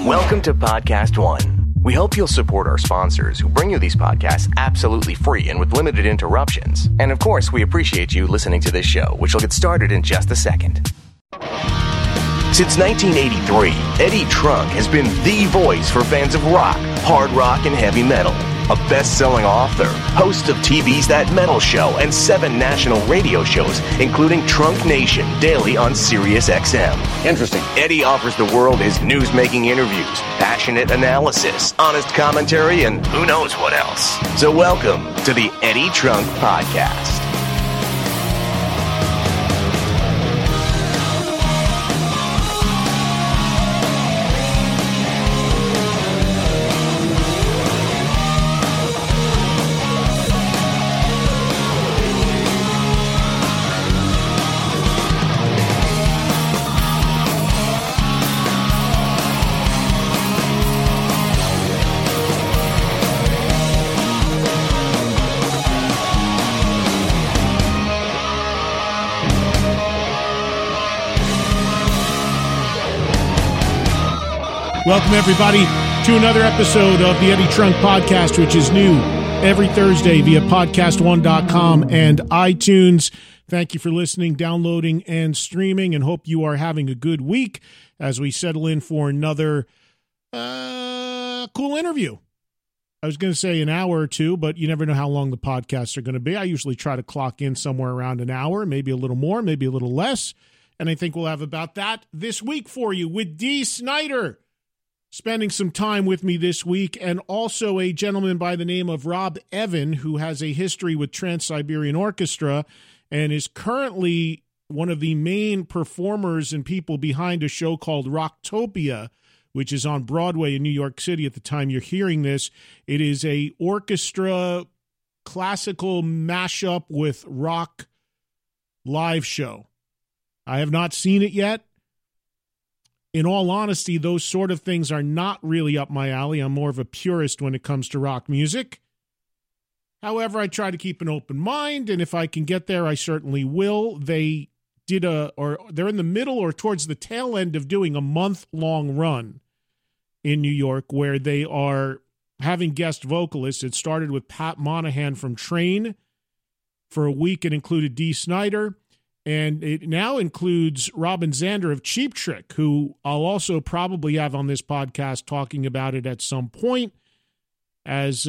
Welcome to Podcast One. We hope you'll support our sponsors who bring you these podcasts absolutely free and with limited interruptions. And of course, we appreciate you listening to this show, which will get started in just a second. Since 1983, Eddie Trunk has been the voice for fans of rock, hard rock, and heavy metal. A best-selling author, host of TV's That Metal Show and 7 national radio shows, including Trunk Nation, daily on Sirius XM. Interesting. Eddie offers the world his news-making interviews, passionate analysis, honest commentary, and who knows what else. So welcome to the Eddie Trunk Podcast. Welcome, everybody, to another episode of the Eddie Trunk Podcast, which is new every Thursday via podcastone.com and iTunes. Thank you for listening, downloading, and streaming, and hope you are having a good week as we settle in for another cool interview. I was going to say an hour or two, but you never know how long the podcasts are going to be. I usually try to clock in somewhere around an hour, maybe a little more, maybe a little less, and I think we'll have about that this week for you with Dee Snider spending some time with me this week, and also a gentleman by the name of Rob Evan, who has a history with Trans-Siberian Orchestra and is currently one of the main performers and people behind a show called Rocktopia, which is on Broadway in New York City at the time you're hearing this. It is a orchestra classical mashup with rock live show. I have not seen it yet. In all honesty, those sort of things are not really up my alley. I'm more of a purist when it comes to rock music. However, I try to keep an open mind, and if I can get there, I certainly will. They're in the middle or towards the tail end of doing a month-long run in New York where they are having guest vocalists. It started with Pat Monahan from Train. For a week, it included Dee Snider. And it now includes Robin Zander of Cheap Trick, who I'll also probably have on this podcast talking about it at some point, as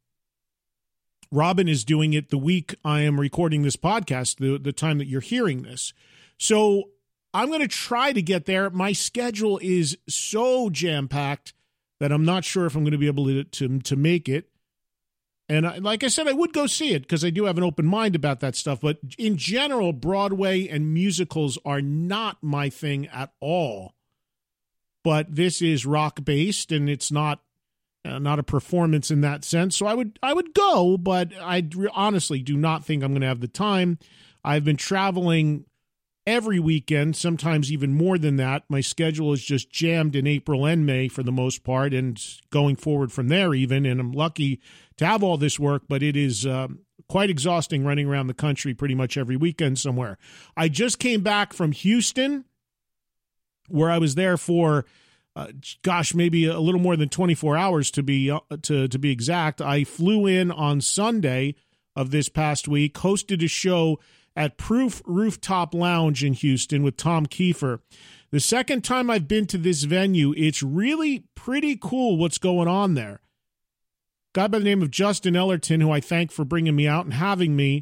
Robin is doing it the week I am recording this podcast, the time that you're hearing this. So I'm going to try to get there. My schedule is so jam-packed that I'm not sure if I'm going to be able to make it. And like I said, I would go see it because I do have an open mind about that stuff. But in general, Broadway and musicals are not my thing at all. But this is rock-based, and it's not a performance in that sense. So I would go, but I honestly do not think I'm going to have the time. I've been traveling every weekend, sometimes even more than that. My schedule is just jammed in April and May for the most part, and going forward from there even. And I'm lucky to have all this work, but it is quite exhausting running around the country pretty much every weekend somewhere. I just came back from Houston, where I was there for, maybe a little more than 24 hours to be exact. I flew in on Sunday of this past week, hosted a show at Proof Rooftop Lounge in Houston with Tom Kiefer. The second time I've been to this venue, it's really pretty cool what's going on there. A guy by the name of Justin Ellerton, who I thank for bringing me out and having me,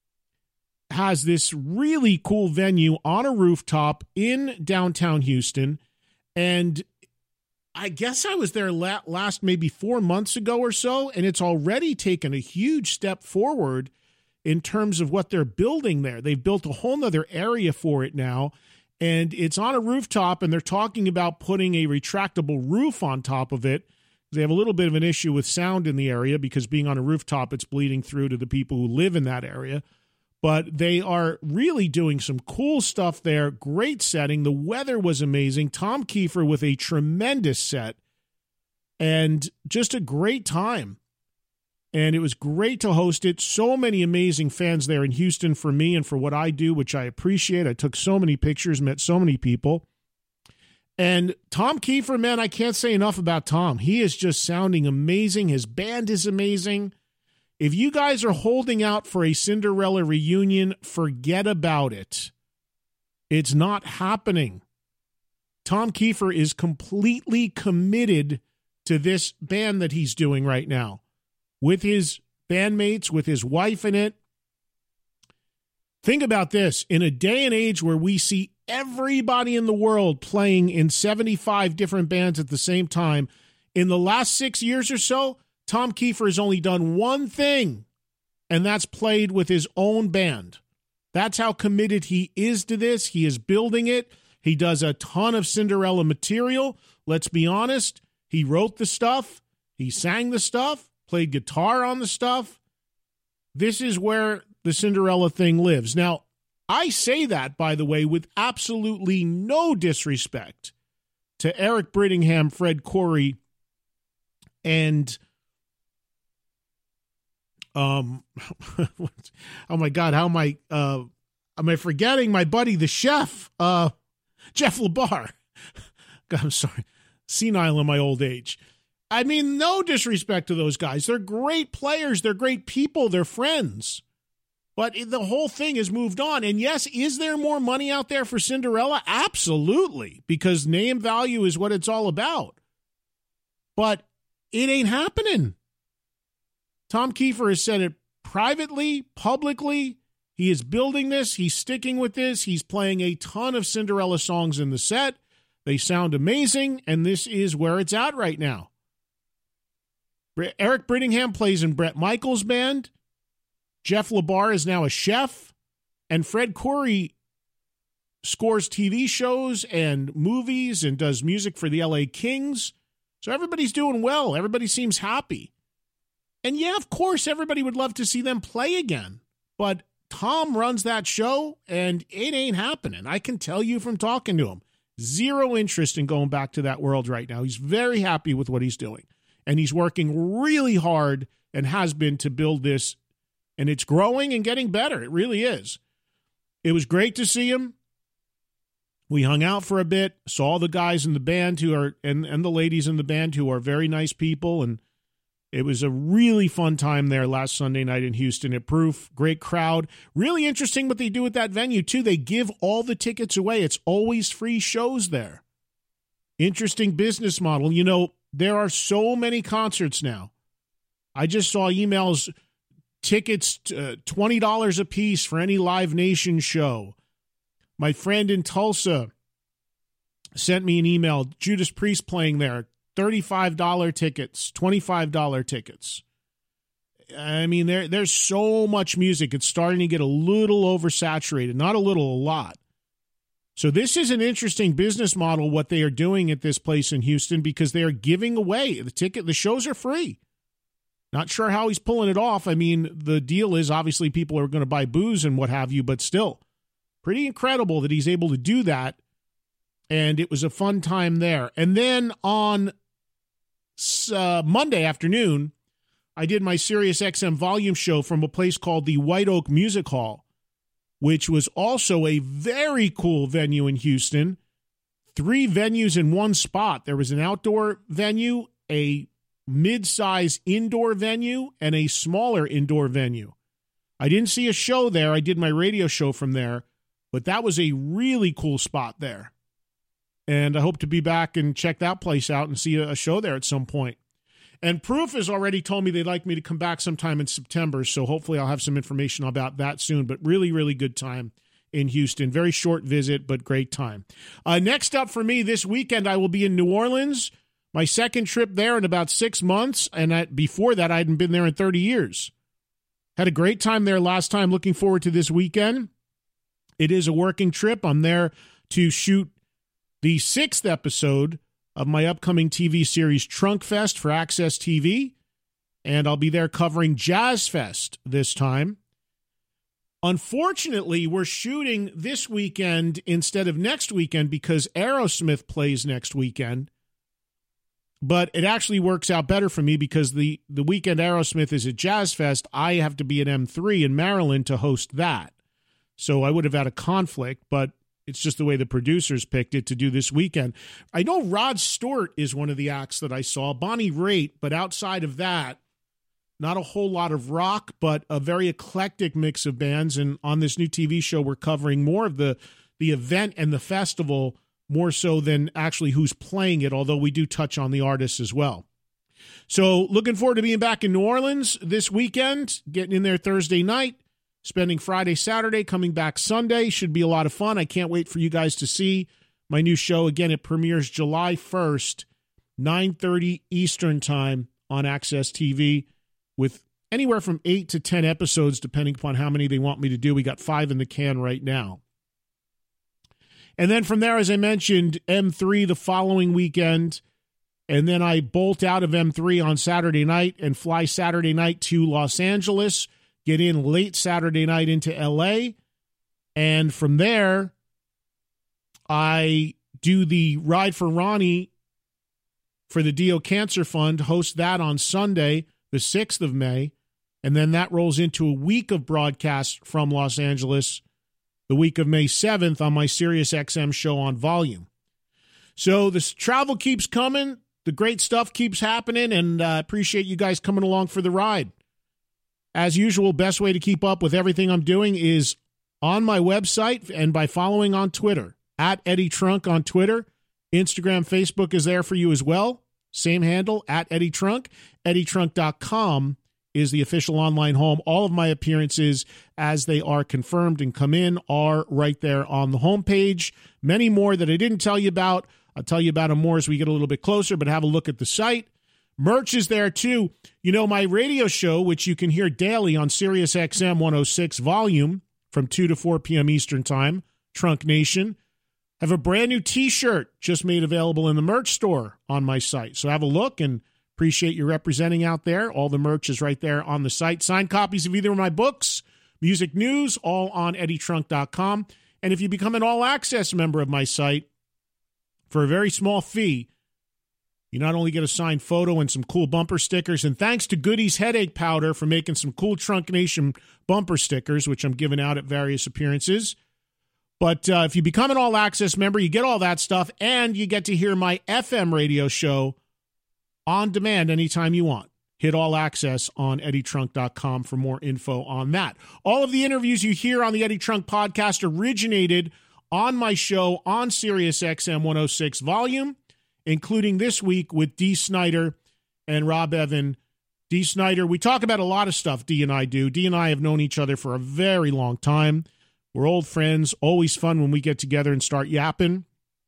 has this really cool venue on a rooftop in downtown Houston. And I guess I was there last maybe 4 months ago or so, and it's already taken a huge step forward in terms of what they're building there. They've built a whole nother area for it now, and it's on a rooftop, and they're talking about putting a retractable roof on top of it. They have a little bit of an issue with sound in the area because being on a rooftop, it's bleeding through to the people who live in that area. But they are really doing some cool stuff there. Great setting. The weather was amazing. Tom Kiefer with a tremendous set and just a great time. And it was great to host it. So many amazing fans there in Houston for me and for what I do, which I appreciate. I took so many pictures, met so many people. And Tom Kiefer, man, I can't say enough about Tom. He is just sounding amazing. His band is amazing. If you guys are holding out for a Cinderella reunion, forget about it. It's not happening. Tom Kiefer is completely committed to this band that he's doing right now with his bandmates, with his wife in it. Think about this. In a day and age where we see everybody in the world playing in 75 different bands at the same time, in the last 6 years or so, Tom Kiefer has only done one thing, and that's played with his own band. That's how committed he is to this. He is building it. He does a ton of Cinderella material. Let's be honest. He wrote the stuff. He sang the stuff, played guitar on the stuff. This is where the Cinderella thing lives. Now, I say that, by the way, with absolutely no disrespect to Eric Brittingham, Fred Coury, and oh my God, how am I forgetting my buddy, the chef, Jeff LaBar. God, I'm sorry, senile in my old age. I mean, no disrespect to those guys. They're great players. They're great people. They're friends. But the whole thing has moved on. And yes, is there more money out there for Cinderella? Absolutely, because name value is what it's all about. But it ain't happening. Tom Kiefer has said it privately, publicly. He is building this. He's sticking with this. He's playing a ton of Cinderella songs in the set. They sound amazing, and this is where it's at right now. Eric Brittingham plays in Bret Michaels' band. Jeff LaBar is now a chef, and Fred Coury scores TV shows and movies and does music for the LA Kings. So everybody's doing well. Everybody seems happy. And yeah, of course, everybody would love to see them play again. But Tom runs that show, and it ain't happening. I can tell you from talking to him. Zero interest in going back to that world right now. He's very happy with what he's doing. And he's working really hard and has been to build this. And it's growing and getting better. It really is. It was great to see him. We hung out for a bit, saw the guys in the band who are and the ladies in the band who are very nice people. And it was a really fun time there last Sunday night in Houston at Proof. Great crowd. Really interesting what they do at that venue, too. They give all the tickets away. It's always free shows there. Interesting business model. You know, there are so many concerts now. I just saw emails, tickets $20 a piece for any Live Nation show. My friend in Tulsa sent me an email, Judas Priest playing there, $35 tickets, $25 tickets. I mean, there's so much music. It's starting to get a little oversaturated. Not a little, a lot. So this is an interesting business model, what they are doing at this place in Houston, because they are giving away the shows are free. Not sure how he's pulling it off. I mean, the deal is obviously people are going to buy booze and what have you, but still pretty incredible that he's able to do that. And it was a fun time there. And then on Monday afternoon, I did my Sirius XM volume show from a place called the White Oak Music Hall, which was also a very cool venue in Houston. 3 venues in one spot. There was an outdoor venue, a mid-size indoor venue, and a smaller indoor venue. I didn't see a show there. I did my radio show from there, but that was a really cool spot there. And I hope to be back and check that place out and see a show there at some point. And Proof has already told me they'd like me to come back sometime in September, so hopefully I'll have some information about that soon. But really, really good time in Houston. Very short visit, but great time. Next up for me this weekend, I will be in New Orleans. My second trip there in about 6 months, and before that, I hadn't been there in 30 years. Had a great time there last time. Looking forward to this weekend. It is a working trip. I'm there to shoot the 6th episode of my upcoming TV series Trunk Fest for Access TV, and I'll be there covering Jazz Fest this time. Unfortunately, we're shooting this weekend instead of next weekend because Aerosmith plays next weekend. But it actually works out better for me because the weekend Aerosmith is at Jazz Fest. I have to be at M3 in Maryland to host that. So I would have had a conflict, but It's just the way the producers picked it to do this weekend. I know Rod Stewart is one of the acts that I saw, Bonnie Raitt, but outside of that, not a whole lot of rock, but a very eclectic mix of bands. And on this new TV show, we're covering more of the event and the festival, more so than actually who's playing it, although we do touch on the artists as well. So looking forward to being back in New Orleans this weekend, getting in there Thursday night, spending Friday, Saturday, coming back Sunday. Should be a lot of fun. I can't wait for you guys to see my new show. Again, it premieres July 1st, 9:30 Eastern Time on Access TV, with anywhere from 8 to 10 episodes, depending upon how many they want me to do. We got 5 in the can right now. And then from there, as I mentioned, M3 the following weekend. And then I bolt out of M3 on Saturday night and fly Saturday night to Los Angeles, get in late Saturday night into LA. And from there, I do the Ride for Ronnie for the Dio Cancer Fund, host that on Sunday, the 6th of May. And then that rolls into a week of broadcasts from Los Angeles, the week of May 7th on my SiriusXM show on Volume. So this travel keeps coming. The great stuff keeps happening, and I appreciate you guys coming along for the ride. As usual, best way to keep up with everything I'm doing is on my website and by following on Twitter, at Eddie Trunk on Twitter. Instagram, Facebook is there for you as well. Same handle, at Eddie Trunk. EddieTrunk.com is the official online home. All of my appearances, as they are confirmed and come in, are right there on the homepage. Many more that I didn't tell you about. I'll tell you about them more as we get a little bit closer, but have a look at the site. Merch is there, too. You know, my radio show, which you can hear daily on SiriusXM 106 Volume from 2 to 4 p.m. Eastern Time, Trunk Nation, have a brand new T-shirt just made available in the merch store on my site. So have a look, and appreciate you representing out there. All the merch is right there on the site. Signed copies of either of my books, music news, all on EddieTrunk.com. And if you become an all-access member of my site, for a very small fee, you not only get a signed photo and some cool bumper stickers, and thanks to Goody's Headache Powder for making some cool Trunk Nation bumper stickers, which I'm giving out at various appearances. But if you become an all-access member, you get all that stuff, and you get to hear my FM radio show on demand anytime you want. Hit all access on EddieTrunk.com for more info on that. All of the interviews you hear on the Eddie Trunk podcast originated on my show on SiriusXM 106 Volume, including this week with Dee Snider and Rob Evan. Dee Snider, we talk about a lot of stuff, Dee and I do. Dee and I have known each other for a very long time. We're old friends, always fun when we get together and start yapping.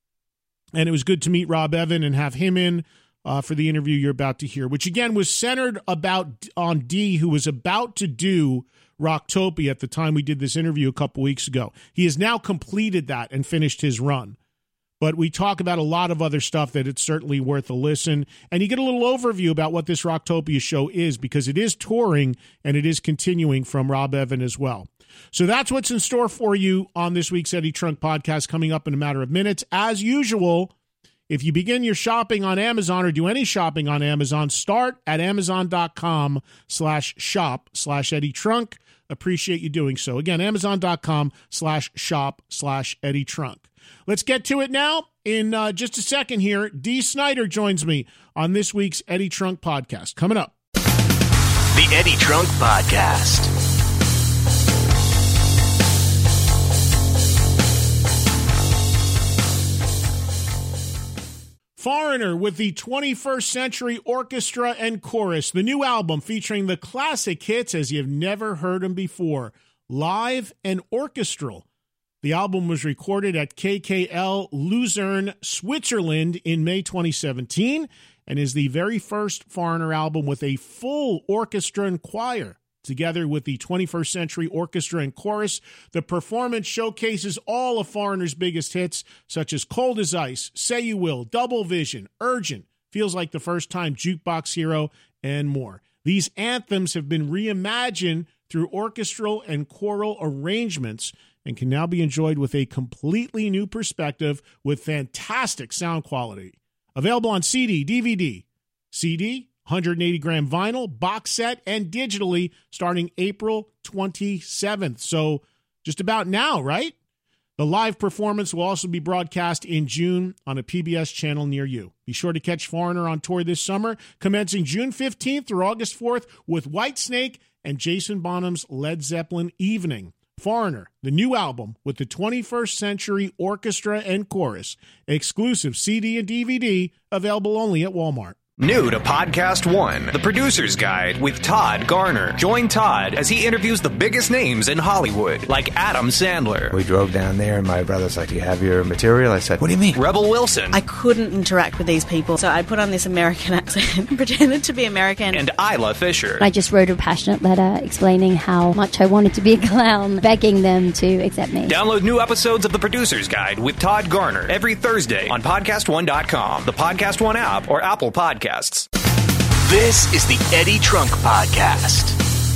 And it was good to meet Rob Evan and have him in for the interview you're about to hear, which again was centered on Dee, who was about to do Rocktopia at the time we did this interview a couple weeks ago. He has now completed that and finished his run. But we talk about a lot of other stuff that it's certainly worth a listen. And you get a little overview about what this Rocktopia show is, because it is touring and it is continuing from Rob Evan as well. So that's what's in store for you on this week's Eddie Trunk podcast, coming up in a matter of minutes. As usual, if you begin your shopping on Amazon or do any shopping on Amazon, start at Amazon.com/shop/Eddie Trunk. Appreciate you doing so. Again, Amazon.com/shop/Eddie Trunk. Let's get to it now. In just a second here, Dee Snider joins me on this week's Eddie Trunk podcast. Coming up. The Eddie Trunk Podcast. Foreigner with the 21st Century Orchestra and Chorus, the new album featuring the classic hits as you've never heard them before, live and orchestral. The album was recorded at KKL Luzern, Switzerland in May 2017 and is the very first Foreigner album with a full orchestra and choir. Together with the 21st Century Orchestra and Chorus, the performance showcases all of Foreigner's biggest hits, such as Cold as Ice, Say You Will, Double Vision, Urgent, Feels Like the First Time, Jukebox Hero, and more. These anthems have been reimagined through orchestral and choral arrangements and can now be enjoyed with a completely new perspective with fantastic sound quality. Available on CD, DVD, 180-gram vinyl, box set, and digitally starting April 27th. So just about now, right? The live performance will also be broadcast in June on a PBS channel near you. Be sure to catch Foreigner on tour this summer, commencing June 15th through August 4th with Whitesnake and Jason Bonham's Led Zeppelin Evening. Foreigner, the new album with the 21st Century Orchestra and Chorus, exclusive CD and DVD, available only at Walmart. New to Podcast One, the producer's guide with Todd Garner. Join Todd as he interviews the biggest names in Hollywood, like Adam Sandler. We drove down there, and my brother's like, do you have your material? I said, what do you mean? Rebel Wilson. I couldn't interact with these people, so I put on this American accent and pretended to be American. And Isla Fisher. I just wrote a passionate letter explaining how much I wanted to be a clown, begging them to accept me. Download new episodes of the producer's guide with Todd Garner every Thursday on PodcastOne.com, the Podcast One app, or Apple Podcasts. This is the Eddie Trunk Podcast.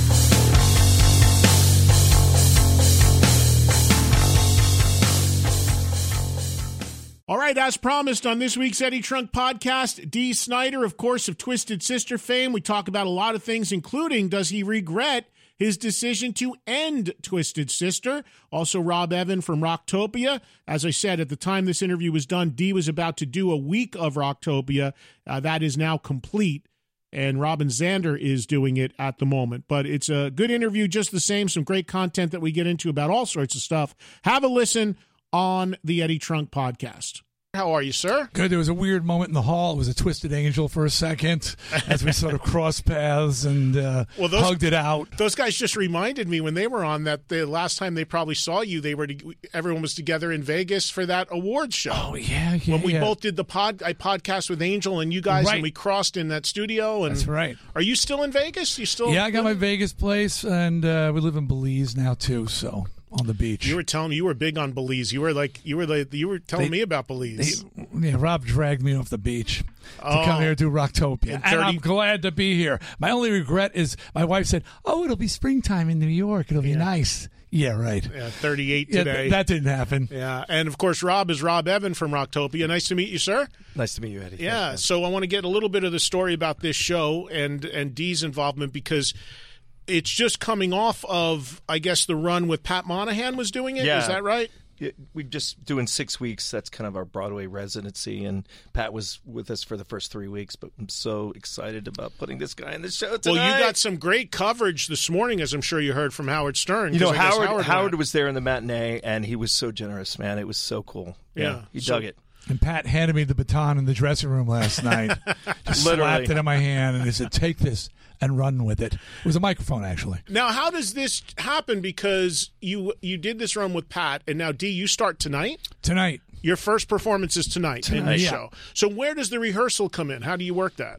All right, as promised on this week's Eddie Trunk Podcast, Dee Snider, of course, of Twisted Sister fame. We talk about a lot of things, including does he regret his decision to end Twisted Sister. Also, Rob Evan from Rocktopia. As I said, at the time this interview was done, Dee was about to do a week of Rocktopia. That is now complete, and Robin Zander is doing it at the moment. But it's a good interview just the same, some great content that we get into about all sorts of stuff. Have a listen on the Eddie Trunk Podcast. How are you, sir? Good. There was a weird moment in the hall. It was a twisted angel for a second as we sort of crossed paths and hugged it out. Those guys just reminded me when they were on that the last time they probably saw you, everyone was together in Vegas for that awards show. Oh, yeah. When we both did I podcast with Angel and you guys, right. And we crossed in that studio. And that's right. Are you still in Vegas? You still? Yeah, I got my Vegas place, and we live in Belize now too. So. On the beach. You were telling me you were big on Belize. You were telling me about Belize. Rob dragged me off the beach to come here to do Rocktopia. And I'm glad to be here. My only regret is my wife said, "Oh, it'll be springtime in New York. It'll be nice." Yeah, right. Yeah, 38 today. Yeah, that didn't happen. Yeah, and of course, Rob is Rob Evan from Rocktopia. Nice to meet you, sir. Nice to meet you, Eddie. Yeah, so I want to get a little bit of the story about this show and Dee's involvement because it's just coming off of, I guess, the run with Pat Monahan was doing it. Yeah. Is that right? We're just doing 6 weeks. That's kind of our Broadway residency, and Pat was with us for the first 3 weeks, but I'm so excited about putting this guy in the show tonight. Well, you got some great coverage this morning, as I'm sure you heard from Howard Stern. You know, Howard was there in the matinee, and he was so generous, man. It was so cool. Yeah. He dug it. And Pat handed me the baton in the dressing room last night. Just slapped it in my hand, and he said, "Take this and run with it." It was a microphone, actually. Now, how does this happen? Because you did this run with Pat, and now, Dee, you start tonight? Tonight. Your first performance is tonight in this show. So where does the rehearsal come in? How do you work that?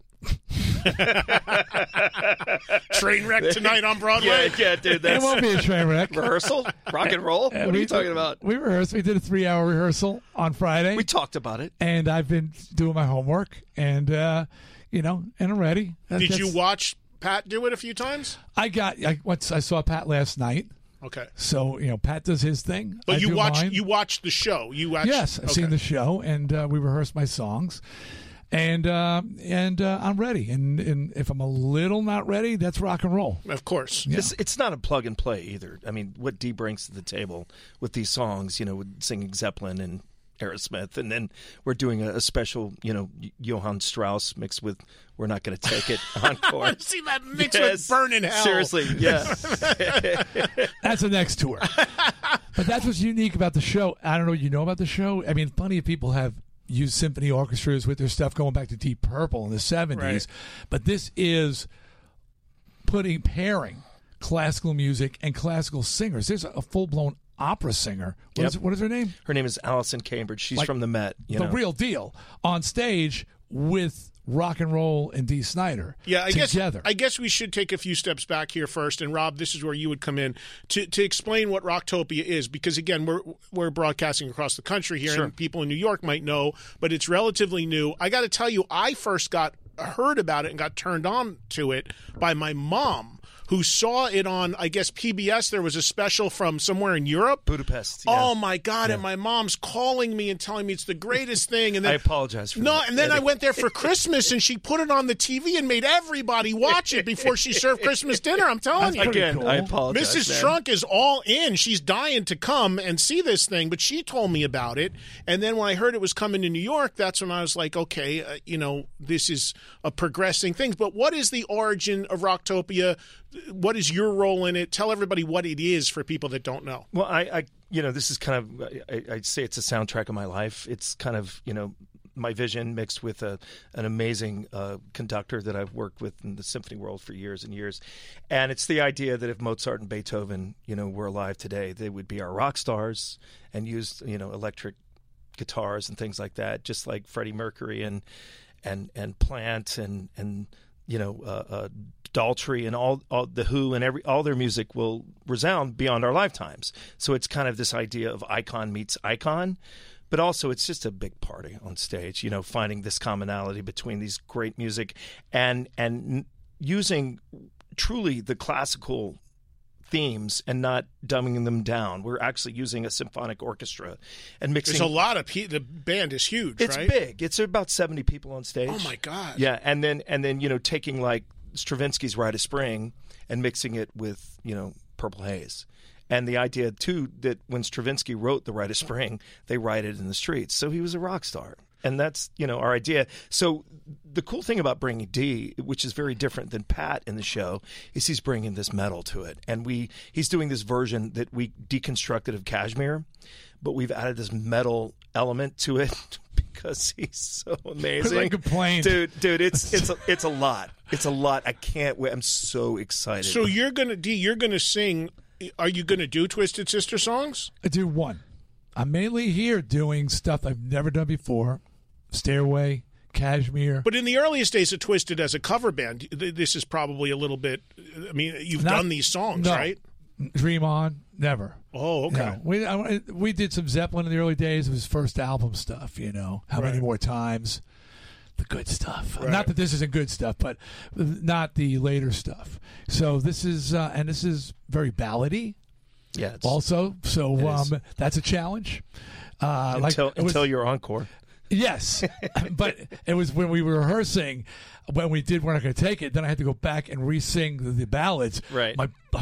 Train wreck tonight on Broadway? Yeah, dude. It won't be a train wreck. Rehearsal? Rock and roll? What are you talking about? We rehearsed. We did a 3-hour rehearsal on Friday. We talked about it. And I've been doing my homework, and, and I'm ready. Did you watch Pat do it a few times? I saw Pat last night. Okay. So, Pat does his thing. But you watched the show. Yes, I've seen the show, and we rehearsed my songs. And I'm ready. And if I'm a little not ready, that's rock and roll. Of course. Yeah. It's not a plug and play either. I mean, what Dee brings to the table with these songs, with singing Zeppelin and Aerosmith, and then we're doing a special, Johann Strauss mixed with "We're Not Going to Take It" encore. See that mix with "Burn in Hell"? Seriously, yeah. That's the next tour. But that's what's unique about the show. I don't know what you know about the show. I mean, plenty of people have used symphony orchestras with their stuff going back to Deep Purple in the 70s. Right. But this is pairing classical music and classical singers. There's a full-blown opera singer. What is her name? Her name is Alison Cambridge. She's from the Met. The real deal. On stage with rock and roll and Dee Snider. Yeah, together. I guess we should take a few steps back here first. And Rob, this is where you would come in to explain what Rocktopia is, because again, we're broadcasting across the country here, and people in New York might know, but it's relatively new. I got to tell you, I first heard about it and got turned on to it by my mom, who saw it on, I guess, PBS. There was a special from somewhere in Europe. Budapest. Yeah. Oh, my God. Yeah. And my mom's calling me and telling me it's the greatest thing. And then, I apologize for that. And then I went there for Christmas, and she put it on the TV and made everybody watch it before she served Christmas dinner. I'm telling you. Again, cool. I apologize, Mrs. Trunk is all in. She's dying to come and see this thing, but she told me about it. And then when I heard it was coming to New York, that's when I was like, okay, this is a progressing thing. But what is the origin of Rocktopia? What is your role in it? Tell everybody what it is for people that don't know. Well, I this is kind of, I'd say it's a soundtrack of my life. It's kind of, my vision mixed with an amazing conductor that I've worked with in the symphony world for years and years. And it's the idea that if Mozart and Beethoven, were alive today, they would be our rock stars and use, electric guitars and things like that, just like Freddie Mercury and Plant and Daltrey and all the Who and all their music will resound beyond our lifetimes. So it's kind of this idea of icon meets icon, but also it's just a big party on stage, finding this commonality between these great music and using truly the classical themes and not dumbing them down. We're actually using a symphonic orchestra and mixing. There's a lot of the band is huge. It's right? big. It's about 70 people on stage. Oh my God! Yeah, and then taking like Stravinsky's Rite of Spring and mixing it with Purple Haze, and the idea too that when Stravinsky wrote the Rite of Spring, they write it in the streets. So he was a rock star. And that's, our idea. So the cool thing about bringing Dee, which is very different than Pat in the show, is he's bringing this metal to it. And he's doing this version that we deconstructed of Kashmir, but we've added this metal element to it because he's so amazing. I complained. Dude, it's a lot. It's a lot. I can't wait. I'm so excited. So you're going to sing. Are you going to do Twisted Sister songs? I do one. I'm mainly here doing stuff I've never done before. Stairway, Kashmir. But in the earliest days of Twisted as a cover band, this is probably a little bit, you've done these songs, right? Dream On, never. Oh, okay. No. We did some Zeppelin in the early days of his first album stuff, How Many More Times? The good stuff. Right. Not that this isn't good stuff, but not the later stuff. So this is, and this is very ballady. Yeah. Also, so that's a challenge. Until your encore. Yes, but it was when we were rehearsing, when we we're not going to take it. Then I had to go back and re-sing the ballads. Right. I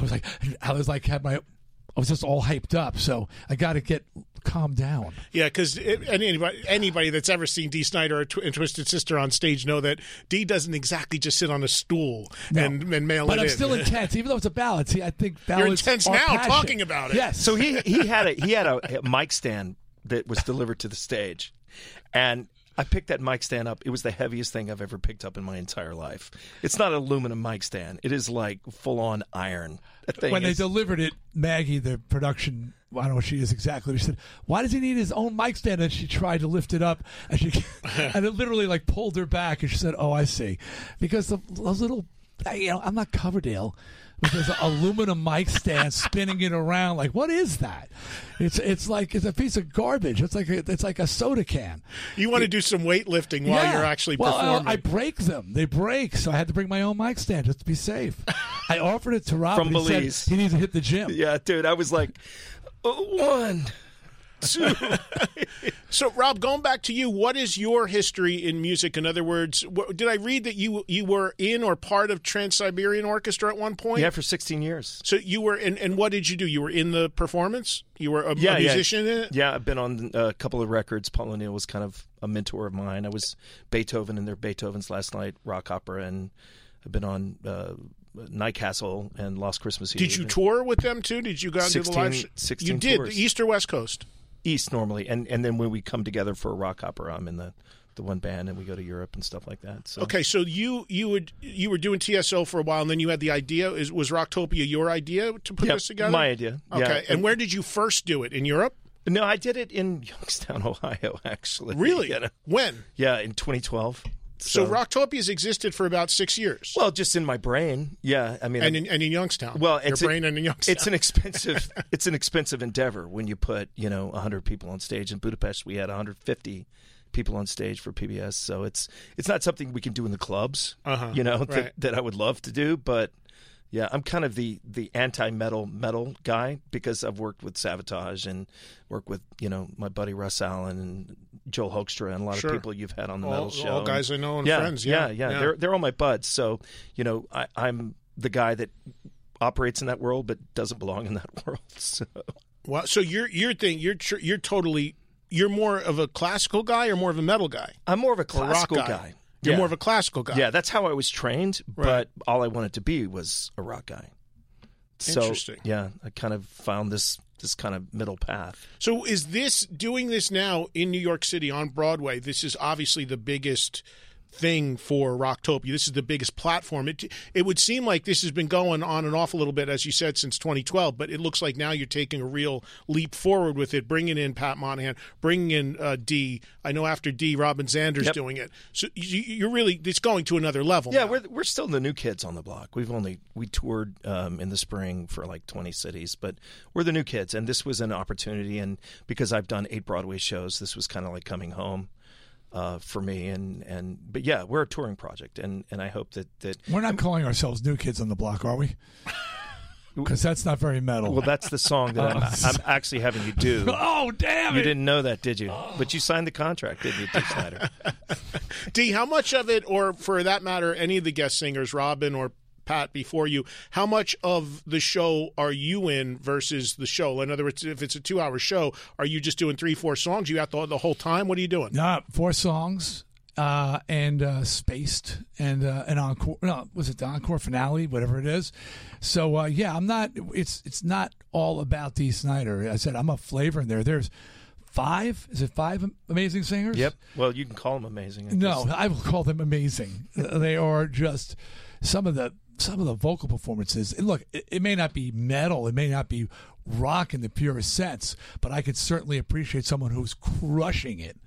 was just all hyped up. So I got to get calmed down. Yeah, because anybody that's ever seen Dee Snider and Twisted Sister on stage know that Dee doesn't exactly just sit on a stool and mail it in. But I'm still intense, even though it's a ballad. See, I think ballads. You're intense are now passion. talking about it. Yes. So he had a mic stand that was delivered to the stage. And I picked that mic stand up. It was the heaviest thing I've ever picked up in my entire life. It's not an aluminum mic stand. It is like full-on iron. When they delivered it, Maggie, the production, I don't know what she is exactly, she said, why does he need his own mic stand? And she tried to lift it up, and and it literally pulled her back, and she said, oh, I see. Because those little, I'm not Coverdale. There's an aluminum mic stand spinning it around. What is that? It's a piece of garbage. It's like a soda can. You want to do some weightlifting while you're actually performing. I break them. They break, so I had to bring my own mic stand just to be safe. I offered it to Rob from Belize. He said he needs to hit the gym. Yeah, dude, I was like, 1, 2. So, Rob, going back to you, what is your history in music? In other words, did I read that you were in or part of Trans-Siberian Orchestra at one point? Yeah, for 16 years. So you were, and what did you do? You were in the performance? You were a musician in it? Yeah, I've been on a couple of records. Paul O'Neill was kind of a mentor of mine. I was Beethoven in their Beethoven's Last Night rock opera, and I've been on Night Castle and Lost Christmas Eve. Did you tour with them too? Did you go out to the live? 16 you did, tours. East or West Coast? East normally, and then when we come together for a rock opera, I'm in the one band, and we go to Europe and stuff like that. So. Okay, so you were doing TSO for a while, and then you had the idea. Was Rocktopia your idea to put this together? My idea. Okay, yeah. And where did you first do it? In Europe? No, I did it in Youngstown, Ohio, actually. Really? Yeah. When? Yeah, in 2012. So Rocktopia's existed for about 6 years. Well, just in my brain, yeah. I mean, and in Youngstown. Well, your brain and in Youngstown. It's an expensive endeavor when you put 100 people on stage. In Budapest, we had 150 people on stage for PBS. So it's not something we can do in the clubs. Right. That I would love to do, but Yeah, I'm kind of the anti-metal guy because I've worked with Savatage and worked with, my buddy Russ Allen and Joel Hoekstra and a lot of people you've had on the metal show. All guys I know and yeah, friends. Yeah. They're all my buds. So, I'm the guy that operates in that world but doesn't belong in that world. So, well, so your thing, you're totally, you're more of a classical guy or more of a metal guy? I'm more of a classical guy. You're more of a classical guy. Yeah, that's how I was trained, Right. but all I wanted to be was a rock guy. So, Interesting. Yeah, I kind of found this kind of middle path. So is doing this now in New York City on Broadway, this is obviously the biggest thing for Rocktopia. This is the biggest platform. It would seem like this has been going on and off a little bit, as you said, since 2012, but it looks like now you're taking a real leap forward with it, bringing in Pat Monahan, bringing in Dee. I know after Dee, Robin Zander's doing it. So you're really, it's going to another level. Yeah, now. we're still the new kids on the block. We toured in the spring for like 20 cities, but we're the new kids, and this was an opportunity, and because I've done 8 Broadway shows, this was kind of like coming home. For me, but yeah, we're a touring project, and I hope that we're not calling ourselves New Kids on the Block, are we? Because that's not very metal. Well, that's the song that I'm actually having you do. Oh, damn it! You didn't know that, did you? But you signed the contract, didn't you, Dee Snider? Dee, how much of it, or for that matter, any of the guest singers, Robin or Pat before you, how much of the show are you in versus the show? In other words, if it's a 2-hour show, are you just doing 3-4 songs? You have the whole time? What are you doing? No, 4 songs and spaced and an encore. No, was it the encore finale? Whatever it is. So I'm not. It's not all about Dee Snider. I said I'm a flavor in there. There's 5. Is it 5 amazing singers? Yep. Well, you can call them amazing. No, I will call them amazing. They are just some of the vocal performances. And look, it may not be metal, it may not be rock in the purest sense, but I could certainly appreciate someone who's crushing it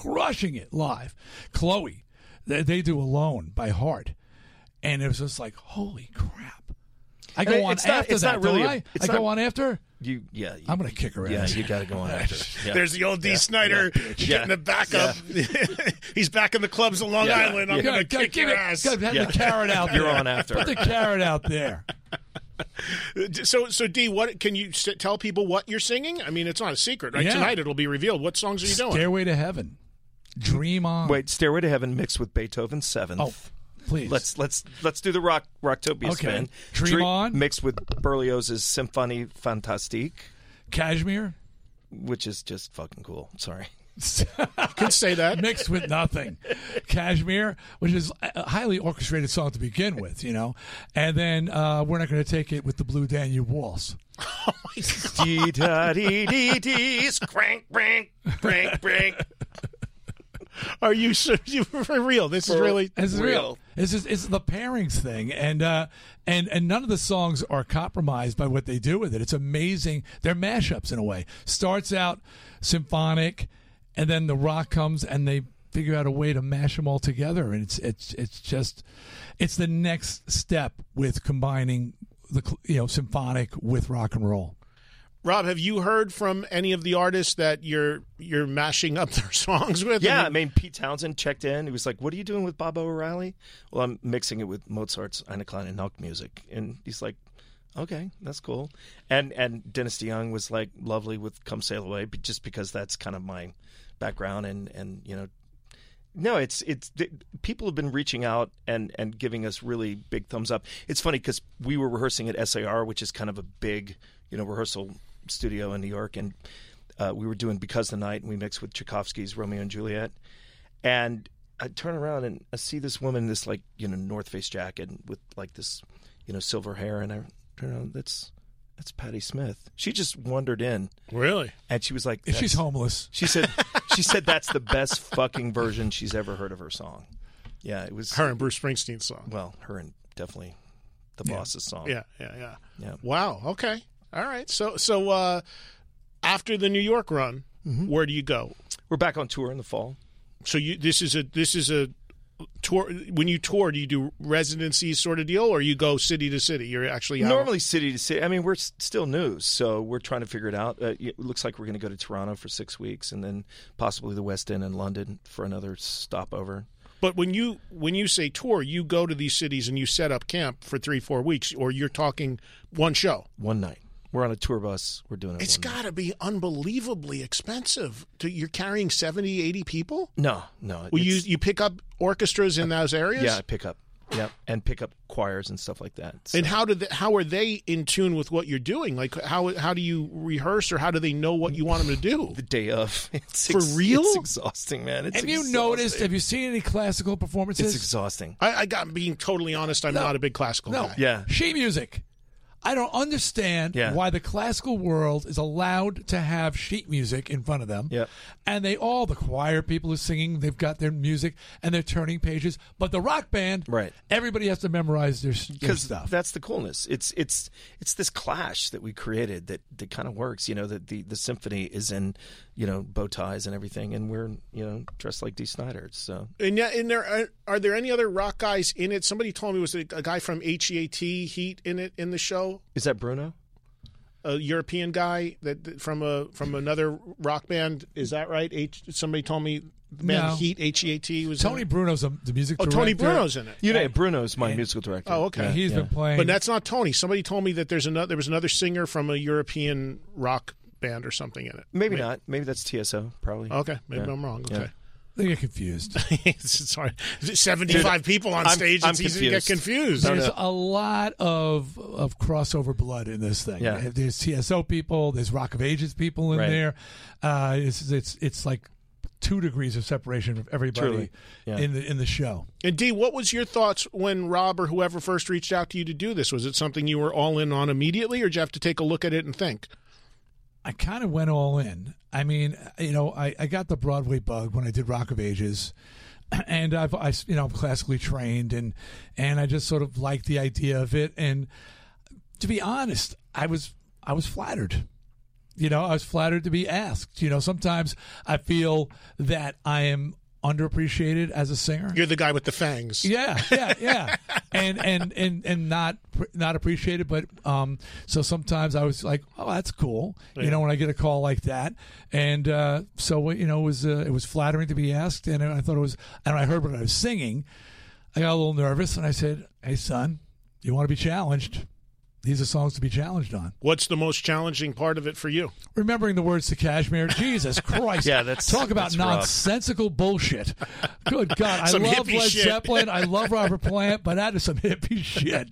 live. Chloe, they do Alone by heart, and it was just like, holy crap! I go on after that, don't I? I go on after. I'm going to kick her ass. Yeah, you got to go on after. Yeah. There's the old Dee Snider getting the backup. Yeah. He's back in the clubs of Long Island. I'm going to kick your ass. Have the carrot out there. You're on after. Put the carrot out there. So Dee, what can you tell people what you're singing? I mean, it's not a secret, right? Yeah. Tonight it'll be revealed. What songs are you doing? Stairway to Heaven, Dream On. Wait, Stairway to Heaven mixed with Beethoven's Seventh. Oh, please. Let's do the Rocktopia spin. Dream On mixed with Berlioz's Symphonie Fantastique. Cashmere, which is just fucking cool. Sorry. You can say that. Mixed with Nothing. Cashmere, which is a highly orchestrated song to begin with, And then we're not going to take it with the Blue Danube Waltz. Oh, my God. Dee-da-dee-dee-dees, crank, crank, crank, crank. Are you for real? This is really real. It's the pairings thing, and none of the songs are compromised by what they do with it. It's amazing. They're mashups in a way. Starts out symphonic, and then the rock comes, and they figure out a way to mash them all together. And it's the next step with combining the symphonic with rock and roll. Rob, have you heard from any of the artists that you're mashing up their songs with? Yeah, I mean, Pete Townsend checked in. He was like, "What are you doing with Bobo O'Reilly?" Well, I'm mixing it with Mozart's Eine kleine Nachtmusik, and he's like, "Okay, that's cool." And Dennis DeYoung was like lovely with "Come Sail Away," just because that's kind of my background, and no, it's people have been reaching out and giving us really big thumbs up. It's funny because we were rehearsing at SAR, which is kind of a big rehearsal studio in New York, and we were doing Because the Night, and we mixed with Tchaikovsky's Romeo and Juliet. And I turn around and I see this woman in this North Face jacket with like this silver hair, and I turn around, that's Patti Smith. She just wandered in. Really? And she was like, she's homeless. She said that's the best fucking version she's ever heard of her song. Yeah, it was her and Bruce Springsteen's song. Well, her and definitely the Boss's song. Yeah. Wow. Okay. All right. So after the New York run, where do you go? We're back on tour in the fall. So this is a tour. When you tour, do you do residencies sort of deal, or you go city to city? You're actually normally city to city. I mean, we're still new, so we're trying to figure it out. It looks like we're going to go to Toronto for 6 weeks, and then possibly the West End and London for another stopover. But when you say tour, you go to these cities and you set up camp for 3-4 weeks, or you're talking one show. One night. We're on a tour bus. We're doing it. It's got to be unbelievably expensive. You're carrying 70, 80 people? No. Well, you pick up orchestras in those areas? Yeah, I pick up. Yeah, and pick up choirs and stuff like that. So. And how are they in tune with what you're doing? Like how do you rehearse, or how do they know what you want them to do? The day of. For real? It's exhausting, man. Have you noticed? Have you seen any classical performances? It's exhausting. I got being totally honest. I'm not a big classical guy. Yeah, sheet music. I don't understand why the classical world is allowed to have sheet music in front of them. Yeah. And the choir people are singing, they've got their music and they're turning pages. But the rock band, right? Everybody has to memorize their stuff. Because that's the coolness. It's this clash that we created that kind of works. You know, that the symphony is in, bow ties and everything, and we're, dressed like Dee Snider. So. And are there any other rock guys in it? Somebody told me it was a guy from Heat in the show. Is that Bruno? A European guy that from another rock band. Is that right? Somebody told me the band Heat, Heat was Tony Bruno's the music director. Tony Bruno's in it. Bruno's my musical director. Oh, okay. Yeah, he's been playing. But that's not Tony. Somebody told me that there was another singer from a European rock band or something in it. Maybe not. Maybe that's TSO, probably. Okay. Maybe I'm wrong. Okay. Yeah. They get confused. Sorry, 75 people on stage. It's easy to get confused. There's a lot of crossover blood in this thing. Yeah. There's TSO people. There's Rock of Ages people in there. It's like 2 degrees of separation of everybody in the show. And Dee, what was your thoughts when Rob or whoever first reached out to you to do this? Was it something you were all in on immediately, or did you have to take a look at it and think? I kind of went all in. I mean, I got the Broadway bug when I did Rock of Ages, and I'm classically trained, and I just sort of liked the idea of it. And to be honest, I was flattered. I was flattered to be asked. Sometimes I feel that I am underappreciated as a singer. You're the guy with the fangs. Yeah, and not appreciated. But so sometimes I was like, oh, that's cool. Yeah. When I get a call like that, and so it was flattering to be asked, and I thought it was. And when I heard what I was singing, I got a little nervous, and I said, "Hey, son, you want to be challenged? These are songs to be challenged on." What's the most challenging part of it for you? Remembering the words to Kashmir. Jesus Christ. Talk about nonsensical bullshit. Good God. I love Led Zeppelin. I love Robert Plant, but that is some hippie shit.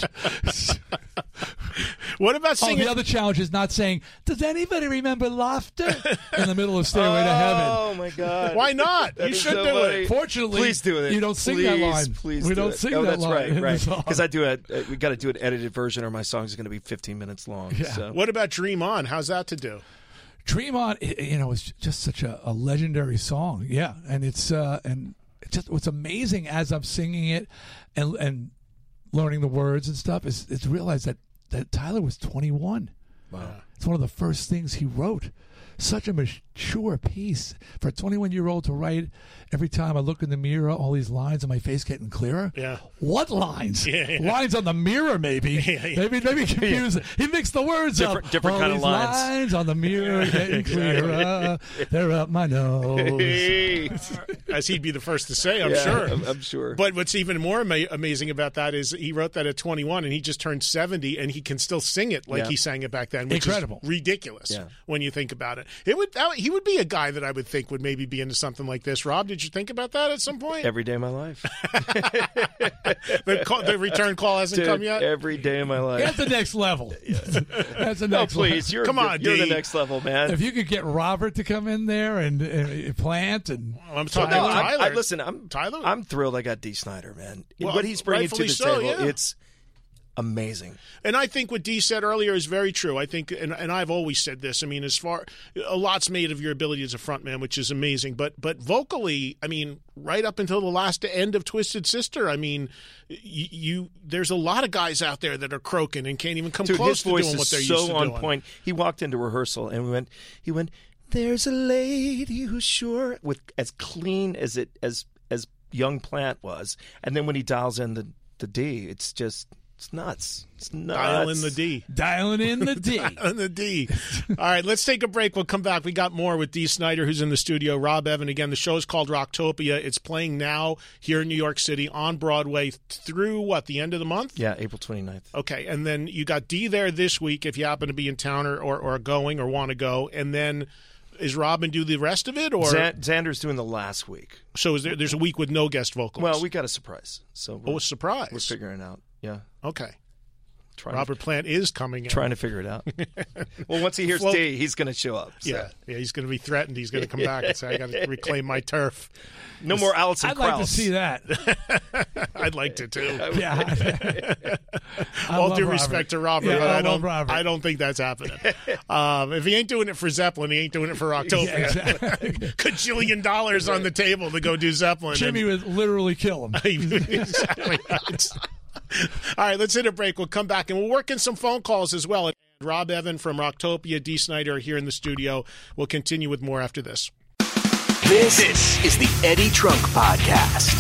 What about singing? The other challenge is not saying, "Does anybody remember laughter?" in the middle of Stairway to Heaven. Oh, my God. Why not? You should do it. Fortunately, please do it. You don't sing that line. Please we don't sing that line. Right. Because we got to do an edited version, or my song's going to be 15 minutes long. Yeah. So. What about Dream On? How's that to do? Dream On, is just such a legendary song. Yeah, and it's just what's amazing as I'm singing it and learning the words and stuff is to realize that Tyler was 21. Wow. It's one of the first things he wrote. Such a mature piece for a 21-year-old to write. Every time I look in the mirror, all these lines on my face getting clearer. Yeah. What lines? Yeah. Lines on the mirror, maybe. Yeah. Maybe confused. He mixed the words up. Different kind of lines on the mirror getting clearer. They're up my nose. As he'd be the first to say, I'm sure. I'm sure. But what's even more amazing about that is he wrote that at 21, and he just turned 70, and he can still sing it like he sang it back then, which Incredible. Is ridiculous when you think about it. He would be a guy that I would think would maybe be into something like this. Rob, did you think about that at some point? Every day of my life. The return call hasn't come yet? Every day of my life. That's the next level. That's the next level. Please, you're the next level, man. If you could get Robert to come in there and Plant and I'm talking Tyler. Listen, I'm thrilled I got Dee Snider, man. What he's bringing to the table, it's amazing. And I think what Dee said earlier is very true. I think, and I've always said this, I mean, a lot's made of your ability as a frontman, which is amazing. But vocally, I mean, right up until the last end of Twisted Sister, I mean, there's a lot of guys out there that are croaking and can't even come close to doing what they're used to doing. His voice is so on point. He walked into rehearsal and he went, "There's a lady who's sure," with as clean as young Plant was. And then when he dials in the D, it's just It's nuts. It's nuts. Dial in the D. Dialing in the D. On the D. All right, let's take a break. We'll come back. We got more with Dee Snider, who's in the studio. Rob Evan. Again, the show is called Rocktopia. It's playing now here in New York City on Broadway through, the end of the month? Yeah, April 29th. Okay, and then you got Dee there this week if you happen to be in town or going or want to go. And then is Robin do the rest of it? Or Xander's doing the last week. So there's a week with no guest vocals? Well, we got a surprise. So a surprise. We're figuring it out. Yeah. Okay. Robert Plant is coming in. Trying to figure it out. Well, once he hears Dee, he's going to show up. So. Yeah, he's going to be threatened. He's going to come back and say, I got to reclaim my turf. No more Alison Krauss. I'd like to see that. I'd like to, too. Yeah. All due respect to Robert, yeah, but I don't think that's happening. If he ain't doing it for Zeppelin, he ain't doing it for Rocktopia. Yeah, exactly. $1 on the table to go do Zeppelin. Jimmy would literally kill him. Exactly. All right, let's hit a break. We'll come back, and we'll work in some phone calls as well. Rob Evan from Rocktopia, Dee Snider here in the studio. We'll continue with more after this. This is the Eddie Trunk Podcast.